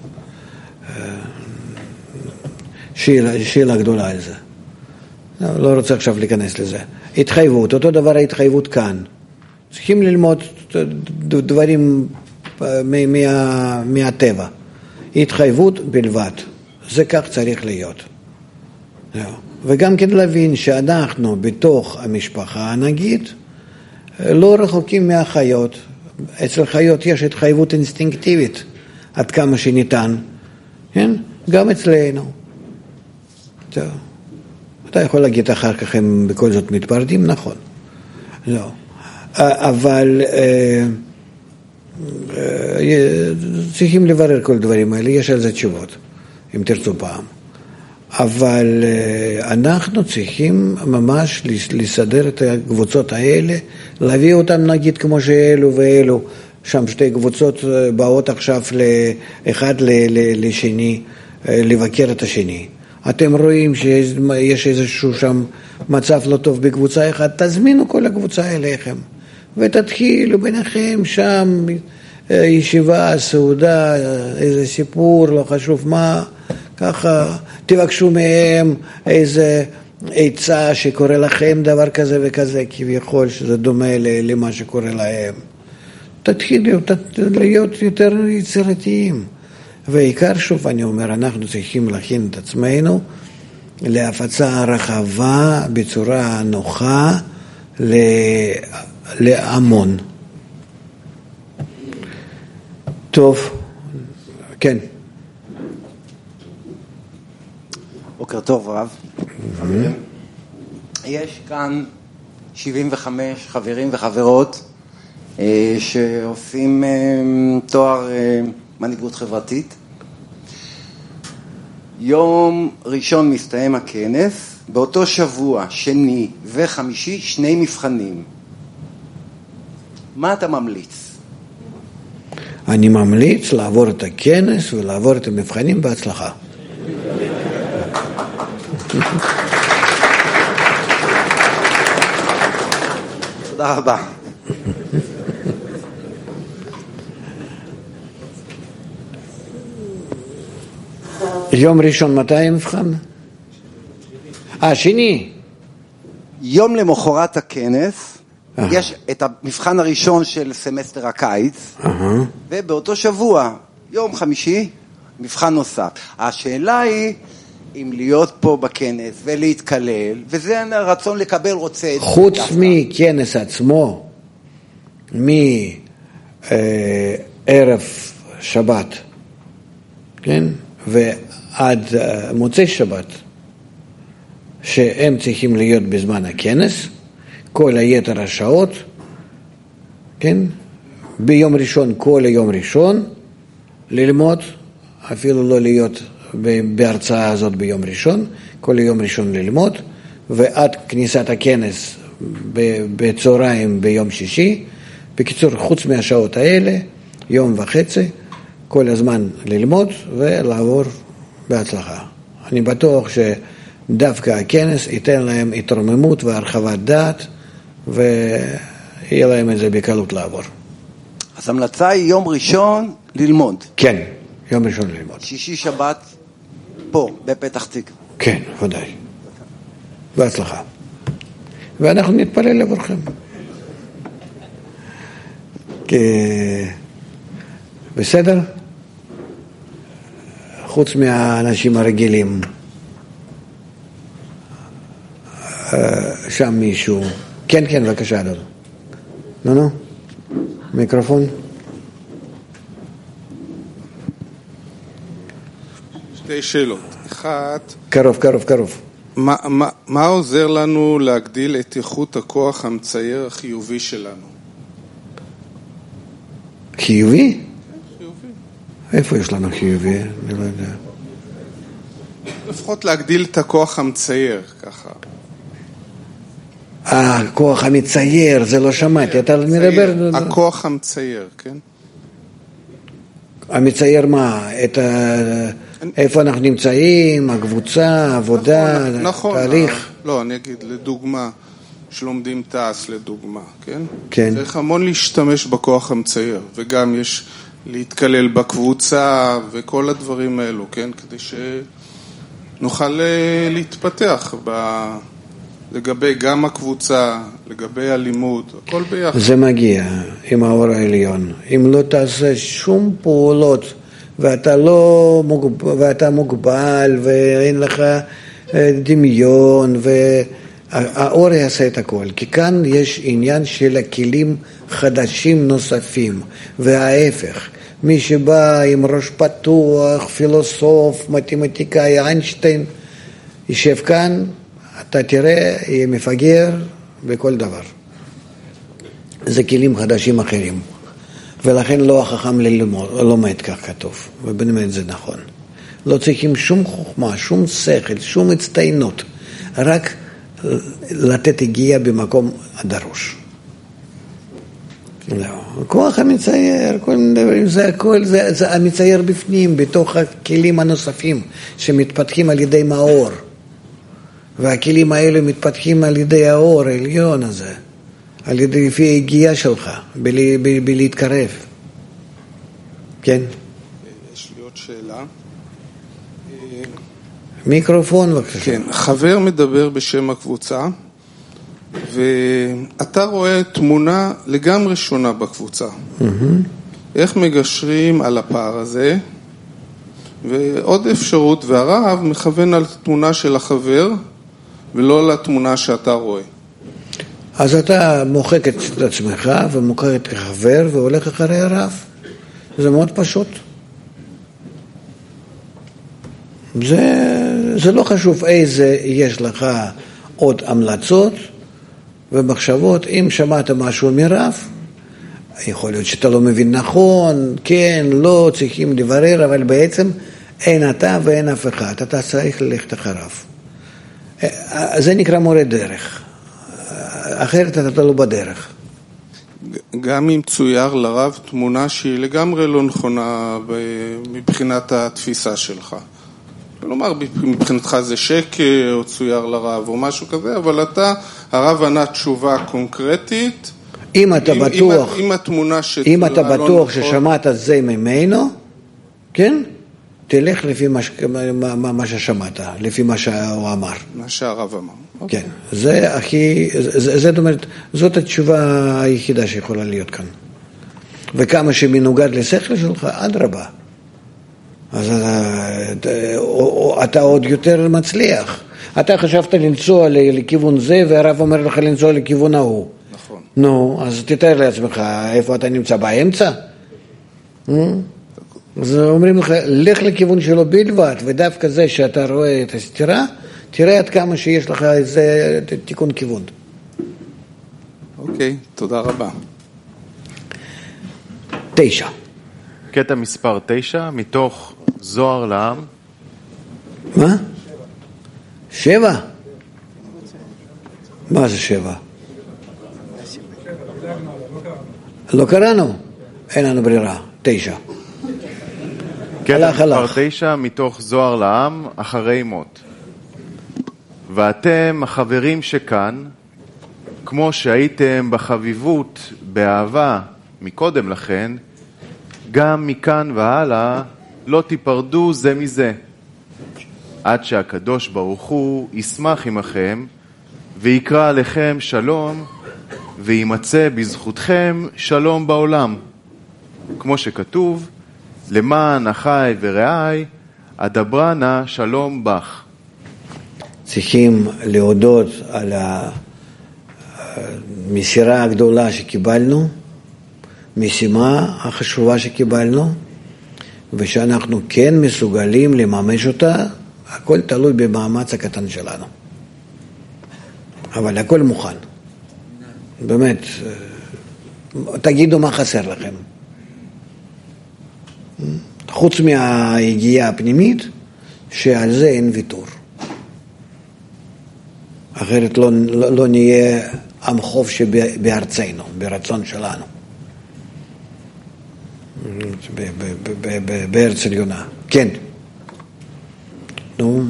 B: שאלה, שאלה גדולה על זה. לא, לא רוצה עכשיו להיכנס לזה. התחייבות, אותו דבר ההתחייבות כאן. צריכים ללמוד דברים מה, מהטבע. התחייבות בלבד. זה כך צריך להיות. וגם כן להבין שאנחנו בתוך המשפחה, נגיד, לא רחוקים מהחיות. אצל חיות יש התחייבות אינסטינקטיבית, עד כמה שניתן. כן? גם אצלנו. טוב. אתה יכול להגיד אחר כך הם בכל זאת מתפרדים, נכון. לא. אבל צריכים לברר כל דברים האלה, יש על זה תשובות, אם תרצו פעם. אבל אנחנו צריכים ממש לסדר את הקבוצות האלה, להביא אותם נגיד כמו שאלו ואלו, שם שתי קבוצות באות עכשיו אחד לשני, לבקר את השני. אתם רואים שיש איזשהו שם מצב לא טוב בקבוצה אחת, תזמינו כל הקבוצה אליכם, ותתחילו ביניכם שם ישיבה, סעודה, איזה סיפור, לא חשוב מה, ככה תבקשו מהם איזה עצה שקורה לכם דבר כזה וכזה, כביכול שזה דומה למה שקורה להם. תתחילו להיות יותר יצירתיים. ועיקר, שוב אני אומר, אנחנו צריכים להכין את עצמנו להפצה רחבה בצורה נוחה להמון. טוב, כן.
J: בוקר טוב רב. יש כאן שבעים וחמש חברים וחברות שעושים תואר מנהיגות חברתית. יום ראשון מסתיים הכנס, באותו שבוע, שני וחמישי, שני מבחנים. מה אתה ממליץ?
B: אני ממליץ לעבור את הכנס ולעבור את המבחנים בהצלחה.
J: תודה רבה.
B: יום ראשון מתי המבחן? אה, שני.
J: יום למחרת הכנס, יש את המבחן הראשון של סמסטר הקיץ, ובאותו שבוע, יום חמישי, מבחן נוסף. השאלה היא אם להיות פה בכנס ולהתקלל, וזה הרצון לקבל רוצה.
B: חוץ מכנס עצמו, מערב שבת, כן? ועד מוצאי שבת, שהם צריכים להיות בזמן הכנס, כל היתר השעות, כן? ביום ראשון, כל היום ראשון, ללמוד, אפילו לא להיות בהרצאה הזאת ביום ראשון, כל יום ראשון ללמוד, ועד כניסת הכנס בצהריים ביום שישי. בקיצור, חוץ מהשעות האלה, יום וחצי, כל הזמן ללמוד ולעבור בהצלחה. אני בטוח שדווקא הכנס ייתן להם התרוממות והרחבת דעת, ויהיה להם את זה בקלות לעבור.
J: אז המלצה היא יום ראשון ללמוד.
B: כן, יום ראשון ללמוד.
J: שישי שבת פה, בפתח תקווה.
B: כן, ודאי. בהצלחה. ואנחנו נתפלל עבורכם. בסדר? חוץ מהאנשים הרגילים. שם מישהו. כן, כן, בבקשה, אדון. נו, נו. מיקרופון.
K: שתי שאלות. אחת...
B: קרוב, קרוב, קרוב.
K: מה, מה, מה עוזר לנו להגדיל את איכות הכוח המצייר החיובי שלנו?
B: חיובי?
K: חיובי.
B: איפה יש לנו חיובי? אני לא יודע.
K: לפחות להגדיל את הכוח המצייר, ככה.
B: אה, הכוח המצייר, זה לא שמעתי. אתה מדבר...
K: הכוח המצייר, כן?
B: המצייר מה? את ה... איפה אנחנו נמצאים, הקבוצה, עבודה,
K: נכון,
B: תהליך?
K: נכון. לא, אני אגיד, לדוגמה, שלומדים תעש, לדוגמה, כן?
B: כן.
K: צריך המון להשתמש בכוח המצייר, וגם יש להתקלל בקבוצה וכל הדברים האלו, כן? כדי שנוכל להתפתח ב... לגבי גם הקבוצה, לגבי הלימוד, הכל ביחד.
B: זה מגיע עם האור העליון. אם לא תעשה שום פעולות, ואתה לא מוגב... ואתה מוגבל, ואין לך דמיון, והאור יעשה את הכל. כי כאן יש עניין של הכלים חדשים נוספים, וההפך. מי שבא עם ראש פתוח, פילוסוף, מתמטיקאי, איינשטיין, יישב כאן, אתה תראה, יהיה מפגר בכל דבר. זה כלים חדשים אחרים. ולכן לא החכם ללמוד, לומד כך כתוב. ובאמת זה נכון. לא צריכים שום חוכמה, שום שכל, שום הצטיינות. רק לתת הגיע במקום הדרוש. לא. כוח המצייר, כל דברים, זה הכל, זה, זה המצייר בפנים, בתוך הכלים הנוספים שמתפתחים על ידי מאור. והכלים האלה מתפתחים על ידי האור העליון הזה, על ידי לפי הגיעה שלך, בלי, בלי, בלי להתקרב. כן?
K: יש לי עוד שאלה.
B: מיקרופון בבקשה.
K: כן, חבר מדבר בשם הקבוצה, ואתה רואה תמונה לגמרי שונה בקבוצה. Mm-hmm. איך מגשרים על הפער הזה? ועוד אפשרות, והרב מכוון על תמונה של החבר, ולא לתמונה שאתה רואה.
B: אז אתה מוחק את עצמך ומוחק את החבר והולך אחרי הרב. זה מאוד פשוט. זה, זה לא חשוב איזה יש לך עוד המלצות ומחשבות. אם שמעת משהו מרב, יכול להיות שאתה לא מבין נכון, כן, לא, צריכים לברר, אבל בעצם אין אתה ואין אף אחד. אתה צריך ללכת אחריו. זה נקרא מורה דרך. אחרת אתה לא בדרך.
K: גם אם צויר לרב תמונה שהיא לגמרי לא נכונה מבחינת התפיסה שלך. כלומר, מבחינתך זה שקר או צויר לרב או משהו כזה, אבל אתה, הרב ענה תשובה קונקרטית.
B: אם אתה בטוח,
K: אם התמונה שצויר
B: אם אתה בטוח ששמעת זה ממנו, כן? תלך לפי מה, מה, מה ששמעת, לפי מה שהוא אמר.
K: מה שהרב אמר.
B: כן, זה הכי, זה, זאת אומרת, זאת התשובה היחידה שיכולה להיות כאן. וכמה שמנוגד לשכל שלך, עד רבה. אז אתה עוד יותר מצליח. אתה חשבת לנסוע לכיוון זה, והרב אומר לך לנסוע לכיוון ההוא.
K: נכון.
B: נו, אז תתאר לעצמך, איפה אתה נמצא? באמצע? אז אומרים לך, לך לכיוון שלו בלבד, ודווקא זה שאתה רואה את הסתירה, תראה עד כמה שיש לך איזה תיקון כיוון.
K: אוקיי, תודה רבה.
B: תשע.
A: קטע מספר תשע, מתוך זוהר לעם.
B: מה? שבע? מה זה שבע? לא קראנו, אין לנו ברירה, תשע.
A: קטע מספר תשע, מתוך זוהר לעם, אחרי מות. ואתם, החברים שכאן, כמו שהייתם בחביבות, באהבה, מקודם לכן, גם מכאן והלאה לא תיפרדו זה מזה, עד שהקדוש ברוך הוא ישמח עמכם ויקרא עליכם שלום וימצא בזכותכם שלום בעולם, כמו שכתוב, למען אחי ורעי אדברה נא שלום בך.
B: צריכים להודות על המסירה הגדולה שקיבלנו, משימה החשובה שקיבלנו, ושאנחנו כן מסוגלים לממש אותה, הכל תלוי במאמץ הקטן שלנו. אבל הכל מוכן. באמת, תגידו מה חסר לכם. חוץ מהיגיעה הפנימית, שעל זה אין ויתור. אחרת לא, לא, לא נהיה עם חוב שבארצנו, ברצון שלנו. בארץ עליונה. כן. נו.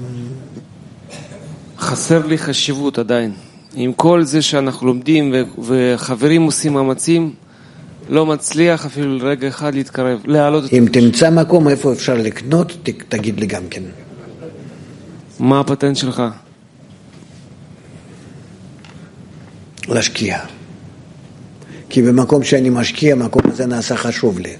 L: חסר לי חשיבות עדיין. עם כל זה שאנחנו לומדים וחברים עושים מאמצים, לא מצליח אפילו רגע אחד להתקרב, להעלות את...
B: אם תמצא מקום איפה אפשר לקנות, תגיד לי גם כן.
L: מה הפטנט שלך?
B: להשקיע. כי במקום שאני משקיע, מקום הזה נעשה חשוב לי.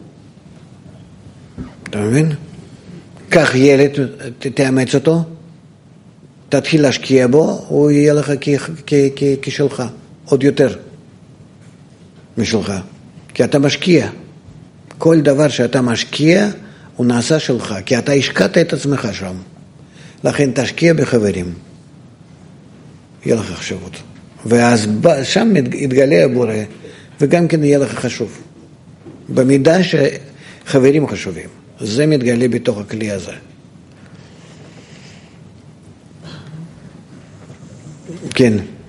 B: אתה מבין? קח ילד, תאמץ אותו, תתחיל להשקיע בו, הוא יהיה לך כשלך, עוד יותר משלך. כי אתה משקיע. כל דבר שאתה משקיע, הוא נעשה שלך, כי אתה השקעת את עצמך שם. לכן תשקיע בחברים. יהיה לך חשיבות. ואז שם יתגלה הבורא, וגם כן יהיה לך חשוב. במידה שחברים חשובים. זה מתגלה בתוך הכלי הזה. כן.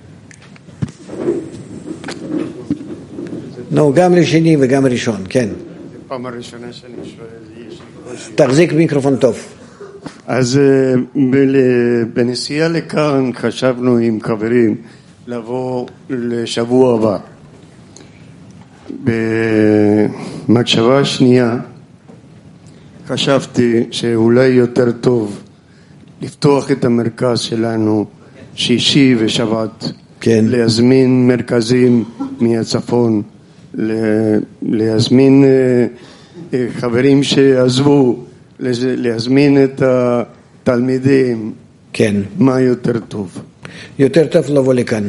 B: נו, גם לשני וגם ראשון, כן.
M: פעם הראשונה שאני שואל, יש לי...
B: תחזיק מיקרופון טוב.
M: אז בנסיעה לכאן חשבנו עם חברים לבוא לשבוע הבא. במחשבה שנייה חשבתי שאולי יותר טוב לפתוח את המרכז שלנו שישי ושבת,
B: כן.
M: להזמין מרכזים מהצפון, להזמין חברים שעזבו, להזמין את התלמידים.
B: כן.
M: מה יותר טוב?
B: יותר טוב לבוא לכאן.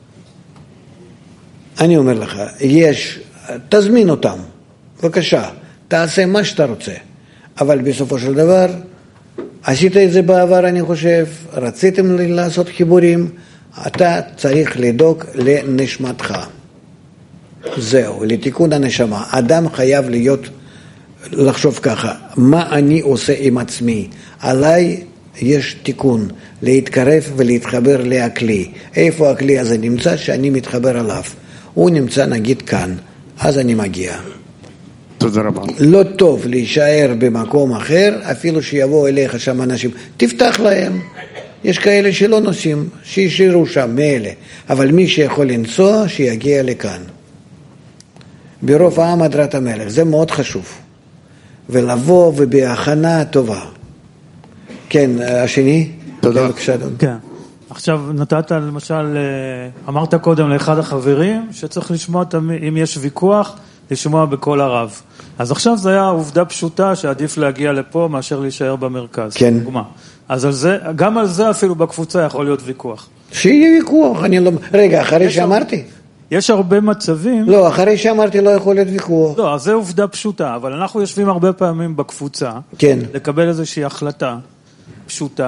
B: אני אומר לך, יש, תזמין אותם, בבקשה, תעשה מה שאתה רוצה. אבל בסופו של דבר, עשית את זה בעבר, אני חושב, רציתם לעשות חיבורים, אתה צריך לדאוג לנשמתך. זהו, לתיקון הנשמה. אדם חייב להיות, לחשוב ככה, מה אני עושה עם עצמי? עליי יש תיקון, להתקרב ולהתחבר לכלי. איפה הכלי הזה נמצא שאני מתחבר עליו? הוא נמצא נגיד כאן, אז אני מגיע.
M: תודה רבה.
B: לא טוב להישאר במקום אחר, אפילו שיבואו אליך שם אנשים. תפתח להם. יש כאלה שלא נוסעים, שישארו שם, מאלה. אבל מי שיכול לנסוע, שיגיע לכאן. ברוב העם הדרת המלך, זה מאוד חשוב. ולבוא ובהכנה טובה. כן, השני?
M: תודה.
N: כן. עכשיו נתת למשל, אמרת קודם לאחד החברים, שצריך לשמוע, אם יש ויכוח, לשמוע בכל הרב. אז עכשיו זה היה עובדה פשוטה שעדיף להגיע לפה מאשר להישאר במרכז.
B: כן.
N: דוגמה. אז על זה, גם על זה אפילו בקבוצה יכול להיות ויכוח.
B: שיהיה ויכוח, אני לא... רגע, אחרי שאמרתי.
N: יש הרבה מצבים...
B: לא, אחרי שאמרתי לא יכול להיות ויכוח.
N: לא, אז זה עובדה פשוטה, אבל אנחנו יושבים הרבה פעמים בקבוצה,
B: כן.
N: לקבל איזושהי החלטה פשוטה,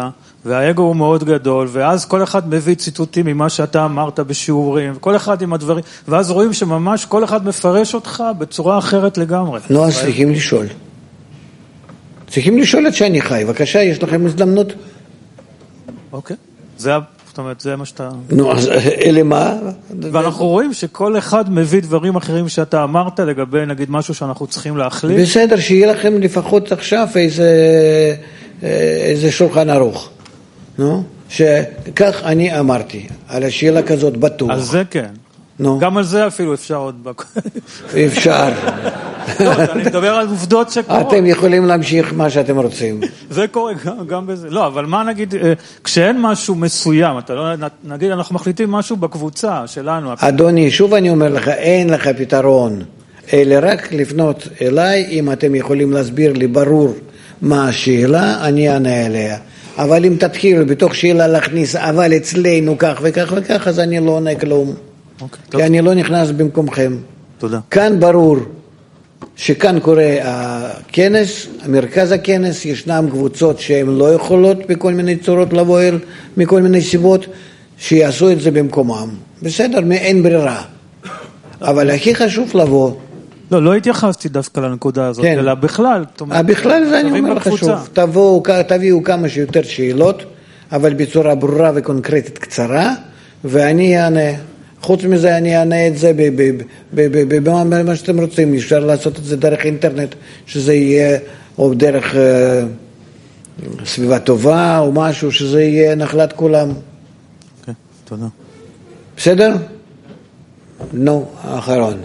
N: והאגו הוא מאוד גדול, ואז כל אחד מביא ציטוטים ממה שאתה אמרת בשיעורים, כל אחד עם הדברים, ואז רואים שממש כל אחד מפרש אותך בצורה אחרת לגמרי.
B: לא, אז צריכים לשאול. צריכים לשאול את שאני חי. בבקשה, יש לכם הזדמנות?
N: אוקיי. זה, זאת אומרת, זה מה שאתה...
B: נו, אז אלה מה?
N: ואנחנו רואים שכל אחד מביא דברים אחרים שאתה אמרת לגבי, נגיד, משהו שאנחנו צריכים להחליט.
B: בסדר, שיהיה לכם לפחות עכשיו איזה, איזה שולחן ערוך. נו? שכך אני אמרתי, על השאלה כזאת בטוח.
N: על זה כן.
B: נו.
N: גם על זה אפילו אפשר עוד...
B: אפשר.
N: לא, אני מדבר על עובדות שקורות.
B: אתם יכולים להמשיך מה שאתם רוצים.
N: זה קורה גם, גם בזה. לא, אבל מה נגיד, כשאין משהו מסוים, אתה לא, נגיד, אנחנו מחליטים משהו בקבוצה שלנו.
B: אדוני, שוב אני אומר לך, אין לך פתרון, אלא רק לפנות אליי, אם אתם יכולים להסביר לי ברור מה השאלה, אני אענה עליה. אבל אם תתחילו בתוך שאלה להכניס, אבל אצלנו כך וכך וכך, אז אני לא עונה כלום. כי אני לא נכנס במקומכם.
N: תודה.
B: כאן ברור שכאן קורה הכנס, המרכז הכנס, ישנם קבוצות שהן לא יכולות בכל מיני צורות לבוא אל, מכל מיני סיבות, שיעשו את זה במקומם. בסדר, אין ברירה. אבל הכי חשוב לבוא.
N: לא, לא התייחסתי דווקא לנקודה הזאת,
B: כן.
N: אלא בכלל.
B: בכלל זה אני אומר חשוב. תבואו, תביאו כמה שיותר שאלות, אבל בצורה ברורה וקונקרטית קצרה, ואני אענה. חוץ מזה אני אענה את זה במה שאתם רוצים. אפשר לעשות את זה דרך אינטרנט, שזה יהיה או דרך סביבה טובה או משהו, שזה יהיה נחלת כולם.
N: כן, תודה.
B: בסדר? נו, האחרון.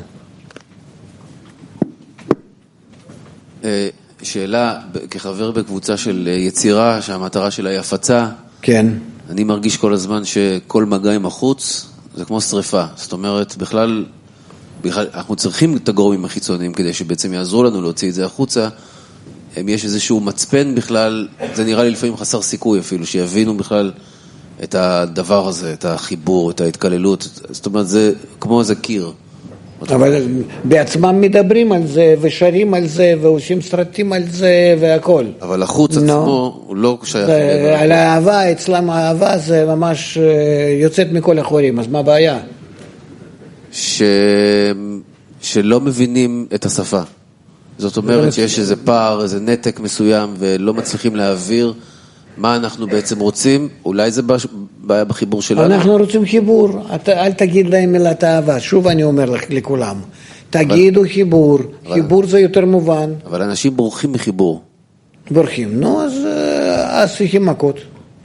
O: שאלה, כחבר בקבוצה של יצירה, שהמטרה שלה היא הפצה.
B: כן.
O: אני מרגיש כל הזמן שכל מגע עם החוץ זה כמו שריפה. זאת אומרת, בכלל, בכלל, אנחנו צריכים את הגורמים החיצוניים כדי שבעצם יעזרו לנו להוציא את זה החוצה. אם יש איזשהו מצפן בכלל, זה נראה לי לפעמים חסר סיכוי אפילו, שיבינו בכלל את הדבר הזה, את החיבור, את ההתקללות. זאת אומרת, זה כמו איזה קיר.
B: אבל בעצמם מדברים על זה, ושרים על זה, ועושים סרטים על זה, והכל.
O: אבל החוץ עצמו הוא לא שייך.
B: על האהבה, אצלם האהבה זה ממש יוצאת מכל החורים, אז מה הבעיה?
O: ש... שלא מבינים את השפה. זאת אומרת שיש איזה פער, איזה נתק מסוים, ולא מצליחים להעביר מה אנחנו בעצם רוצים. אולי זה בעיה בחיבור שלנו.
B: אנחנו רוצים חיבור, אל תגיד להם מילת אהבה. שוב אני אומר לכולם, תגידו חיבור, חיבור זה יותר מובן.
O: אבל אנשים בורחים מחיבור.
B: בורחים, נו, אז צריכים מכות.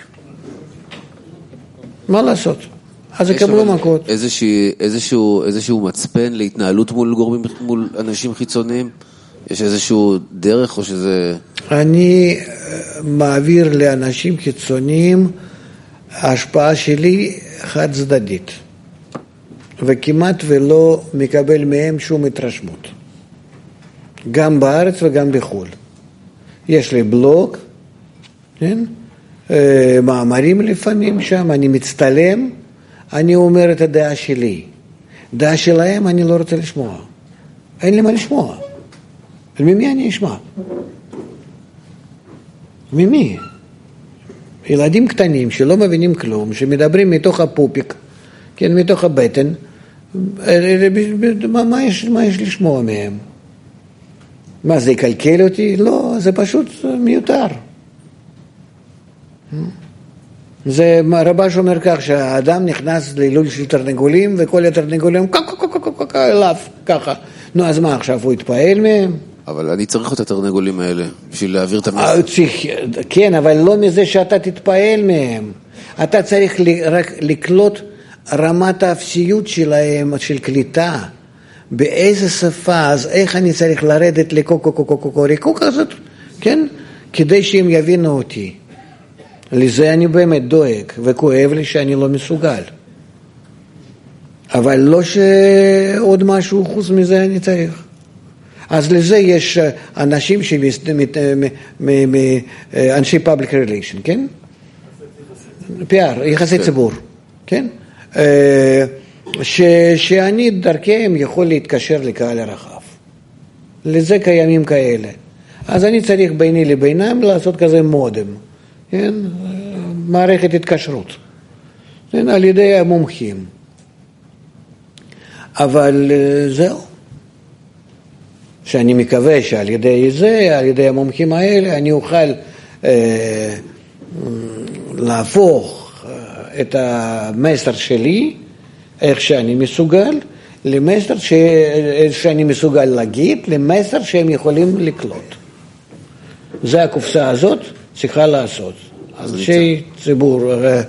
B: מה לעשות? אז יקבלו מכות.
O: איזשהו, איזשהו מצפן להתנהלות מול גורמים, מול אנשים חיצוניים? יש איזשהו דרך או שזה...
B: אני מעביר לאנשים חיצוניים, ההשפעה שלי חד צדדית. וכמעט ולא מקבל מהם שום התרשמות. גם בארץ וגם בחו"ל. יש לי בלוג, כן? מאמרים לפעמים שם, אני מצטלם, אני אומר את הדעה שלי. דעה שלהם אני לא רוצה לשמוע. אין לי מה לשמוע. ממי אני אשמע? ממי? ילדים קטנים שלא מבינים כלום, שמדברים מתוך הפופיק, כן, מתוך הבטן, מה, מה, יש, מה יש לשמוע מהם? מה, זה יקלקל אותי? לא, זה פשוט מיותר. זה רבש אומר כך, שהאדם נכנס לילול של תרנגולים, וכל התרנגולים אליו, ככה. נו, אז מה עכשיו, הוא יתפעל מהם?
O: אבל אני צריך את התרנגולים האלה, בשביל להעביר את המסר.
B: כן, אבל לא מזה שאתה תתפעל מהם. אתה צריך רק לקלוט רמת האפסיות שלהם, של קליטה. באיזה שפה, אז איך אני צריך לרדת לקוקו-קוקו-קוקו-ריקו כזאת, כן? כדי שהם יבינו אותי. לזה אני באמת דואג, וכואב לי שאני לא מסוגל. אבל לא שעוד משהו חוץ מזה אני צריך. אז לזה יש אנשים אנשי public relation, כן? פי אר, יחסי ציבור, כן? שאני דרכם יכול להתקשר לקהל הרחב. לזה קיימים כאלה. אז אני צריך ביני לבינם לעשות כזה מודם, כן? מערכת התקשרות, על ידי המומחים. אבל זהו, שאני מקווה שעל ידי זה, על ידי המומחים האלה, אני אוכל אה, להפוך את המסר שלי, איך שאני מסוגל, למסר ש... שאני מסוגל להגיד, למסר שהם יכולים לקלוט. זה הקופסה הזאת צריכה לעשות. אנשי ציבור,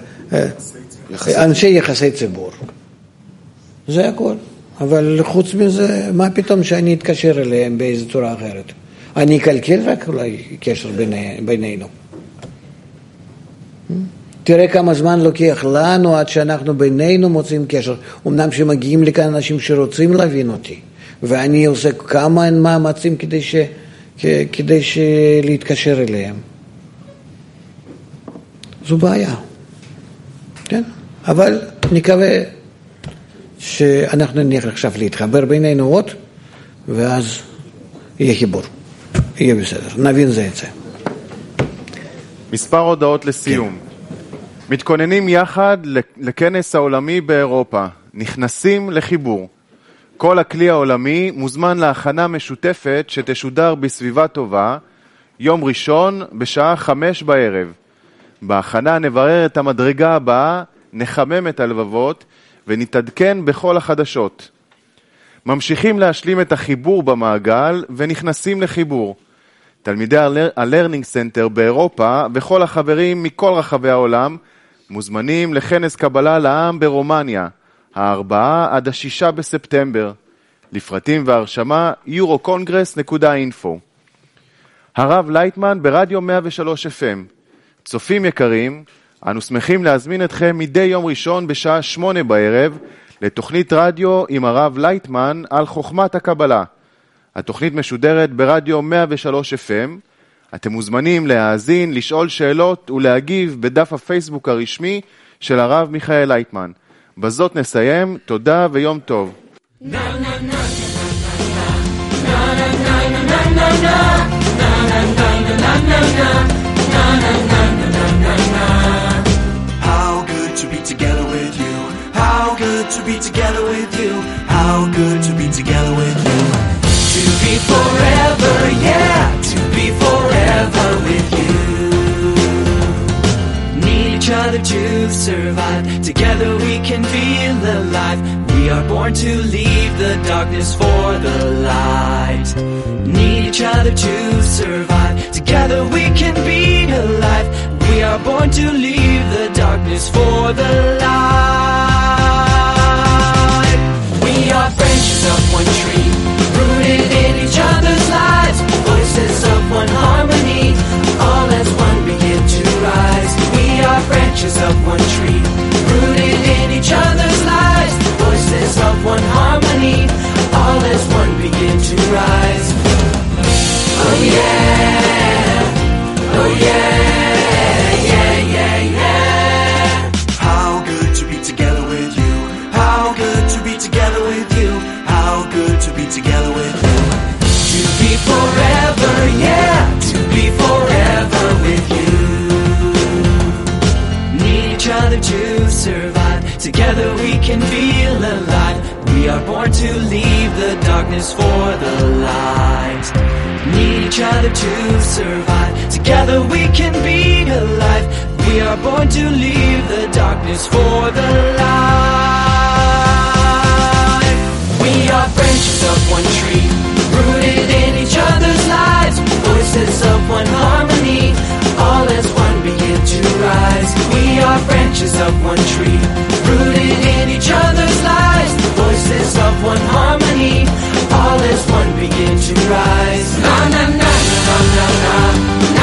B: אנשי יחסי ציבור. זה הכל. אבל חוץ מזה, מה פתאום שאני אתקשר אליהם באיזו צורה אחרת? אני אקלקל רק אולי קשר בינינו. תראה כמה זמן לוקח לנו עד שאנחנו בינינו מוצאים קשר. אמנם שמגיעים לכאן אנשים שרוצים להבין אותי, ואני עושה כמה מאמצים כדי ש... כדי ש... להתקשר אליהם. זו בעיה. כן? אבל נקווה שאנחנו נלך עכשיו להתחבר בינינו עוד, ואז יהיה חיבור. יהיה בסדר. נבין זה את זה.
A: מספר הודעות לסיום. כן. מתכוננים יחד לכנס העולמי באירופה. נכנסים לחיבור. כל הכלי העולמי מוזמן להכנה משותפת שתשודר בסביבה טובה, יום ראשון בשעה חמש בערב. בהכנה נברר את המדרגה הבאה, נחמם את הלבבות ונתעדכן בכל החדשות. ממשיכים להשלים את החיבור במעגל ונכנסים לחיבור. תלמידי הלרנינג סנטר באירופה וכל החברים מכל רחבי העולם מוזמנים לכנס קבלה לעם ברומניה, הארבעה עד השישה בספטמבר. לפרטים והרשמה יורו קונגרס נקודה אינפו. הרב לייטמן ברדיו מאה ושלוש אף אם. צופים יקרים, אנו שמחים להזמין אתכם מדי יום ראשון בשעה שמונה בערב לתוכנית רדיו עם הרב לייטמן על חוכמת הקבלה. התוכנית משודרת ברדיו מאה ושלוש אף אם. אתם מוזמנים להאזין, לשאול שאלות ולהגיב בדף הפייסבוק הרשמי של הרב מיכאל לייטמן. בזאת נסיים, תודה ויום טוב.
P: How good to be together with you. How good to be together with you. How good to be together with you. To be forever, yeah, to be forever with you. Need each other to survive. Together we can feel alive. We are born to leave the darkness for the light. Need each other to survive. Together we can be alive. We are born to leave the darkness for the light. We are branches of one tree, rooted in each other's lives. Voices of one harmony, all as one begin to rise. We are branches of one tree, rooted in each other's lives. Voices of one harmony, all as one begin to rise. Oh yeah, oh yeah, yeah, yeah, yeah. How good to be together with you. How good to be together with you. How good to be together with you. To be forever, yeah, to be forever with you. Need each other to survive. Together we can feel alive. We are born to leave the darkness for the light. Need each other to survive. Together we can be alive. We are born to leave the darkness for the light. We are branches of one tree, rooted in each other's lives. Voices of one harmony, all as one begin to rise. We are branches of one tree, rooted in each other's lives. Voices of one harmony, all as one begin to rise. Na na na na na na.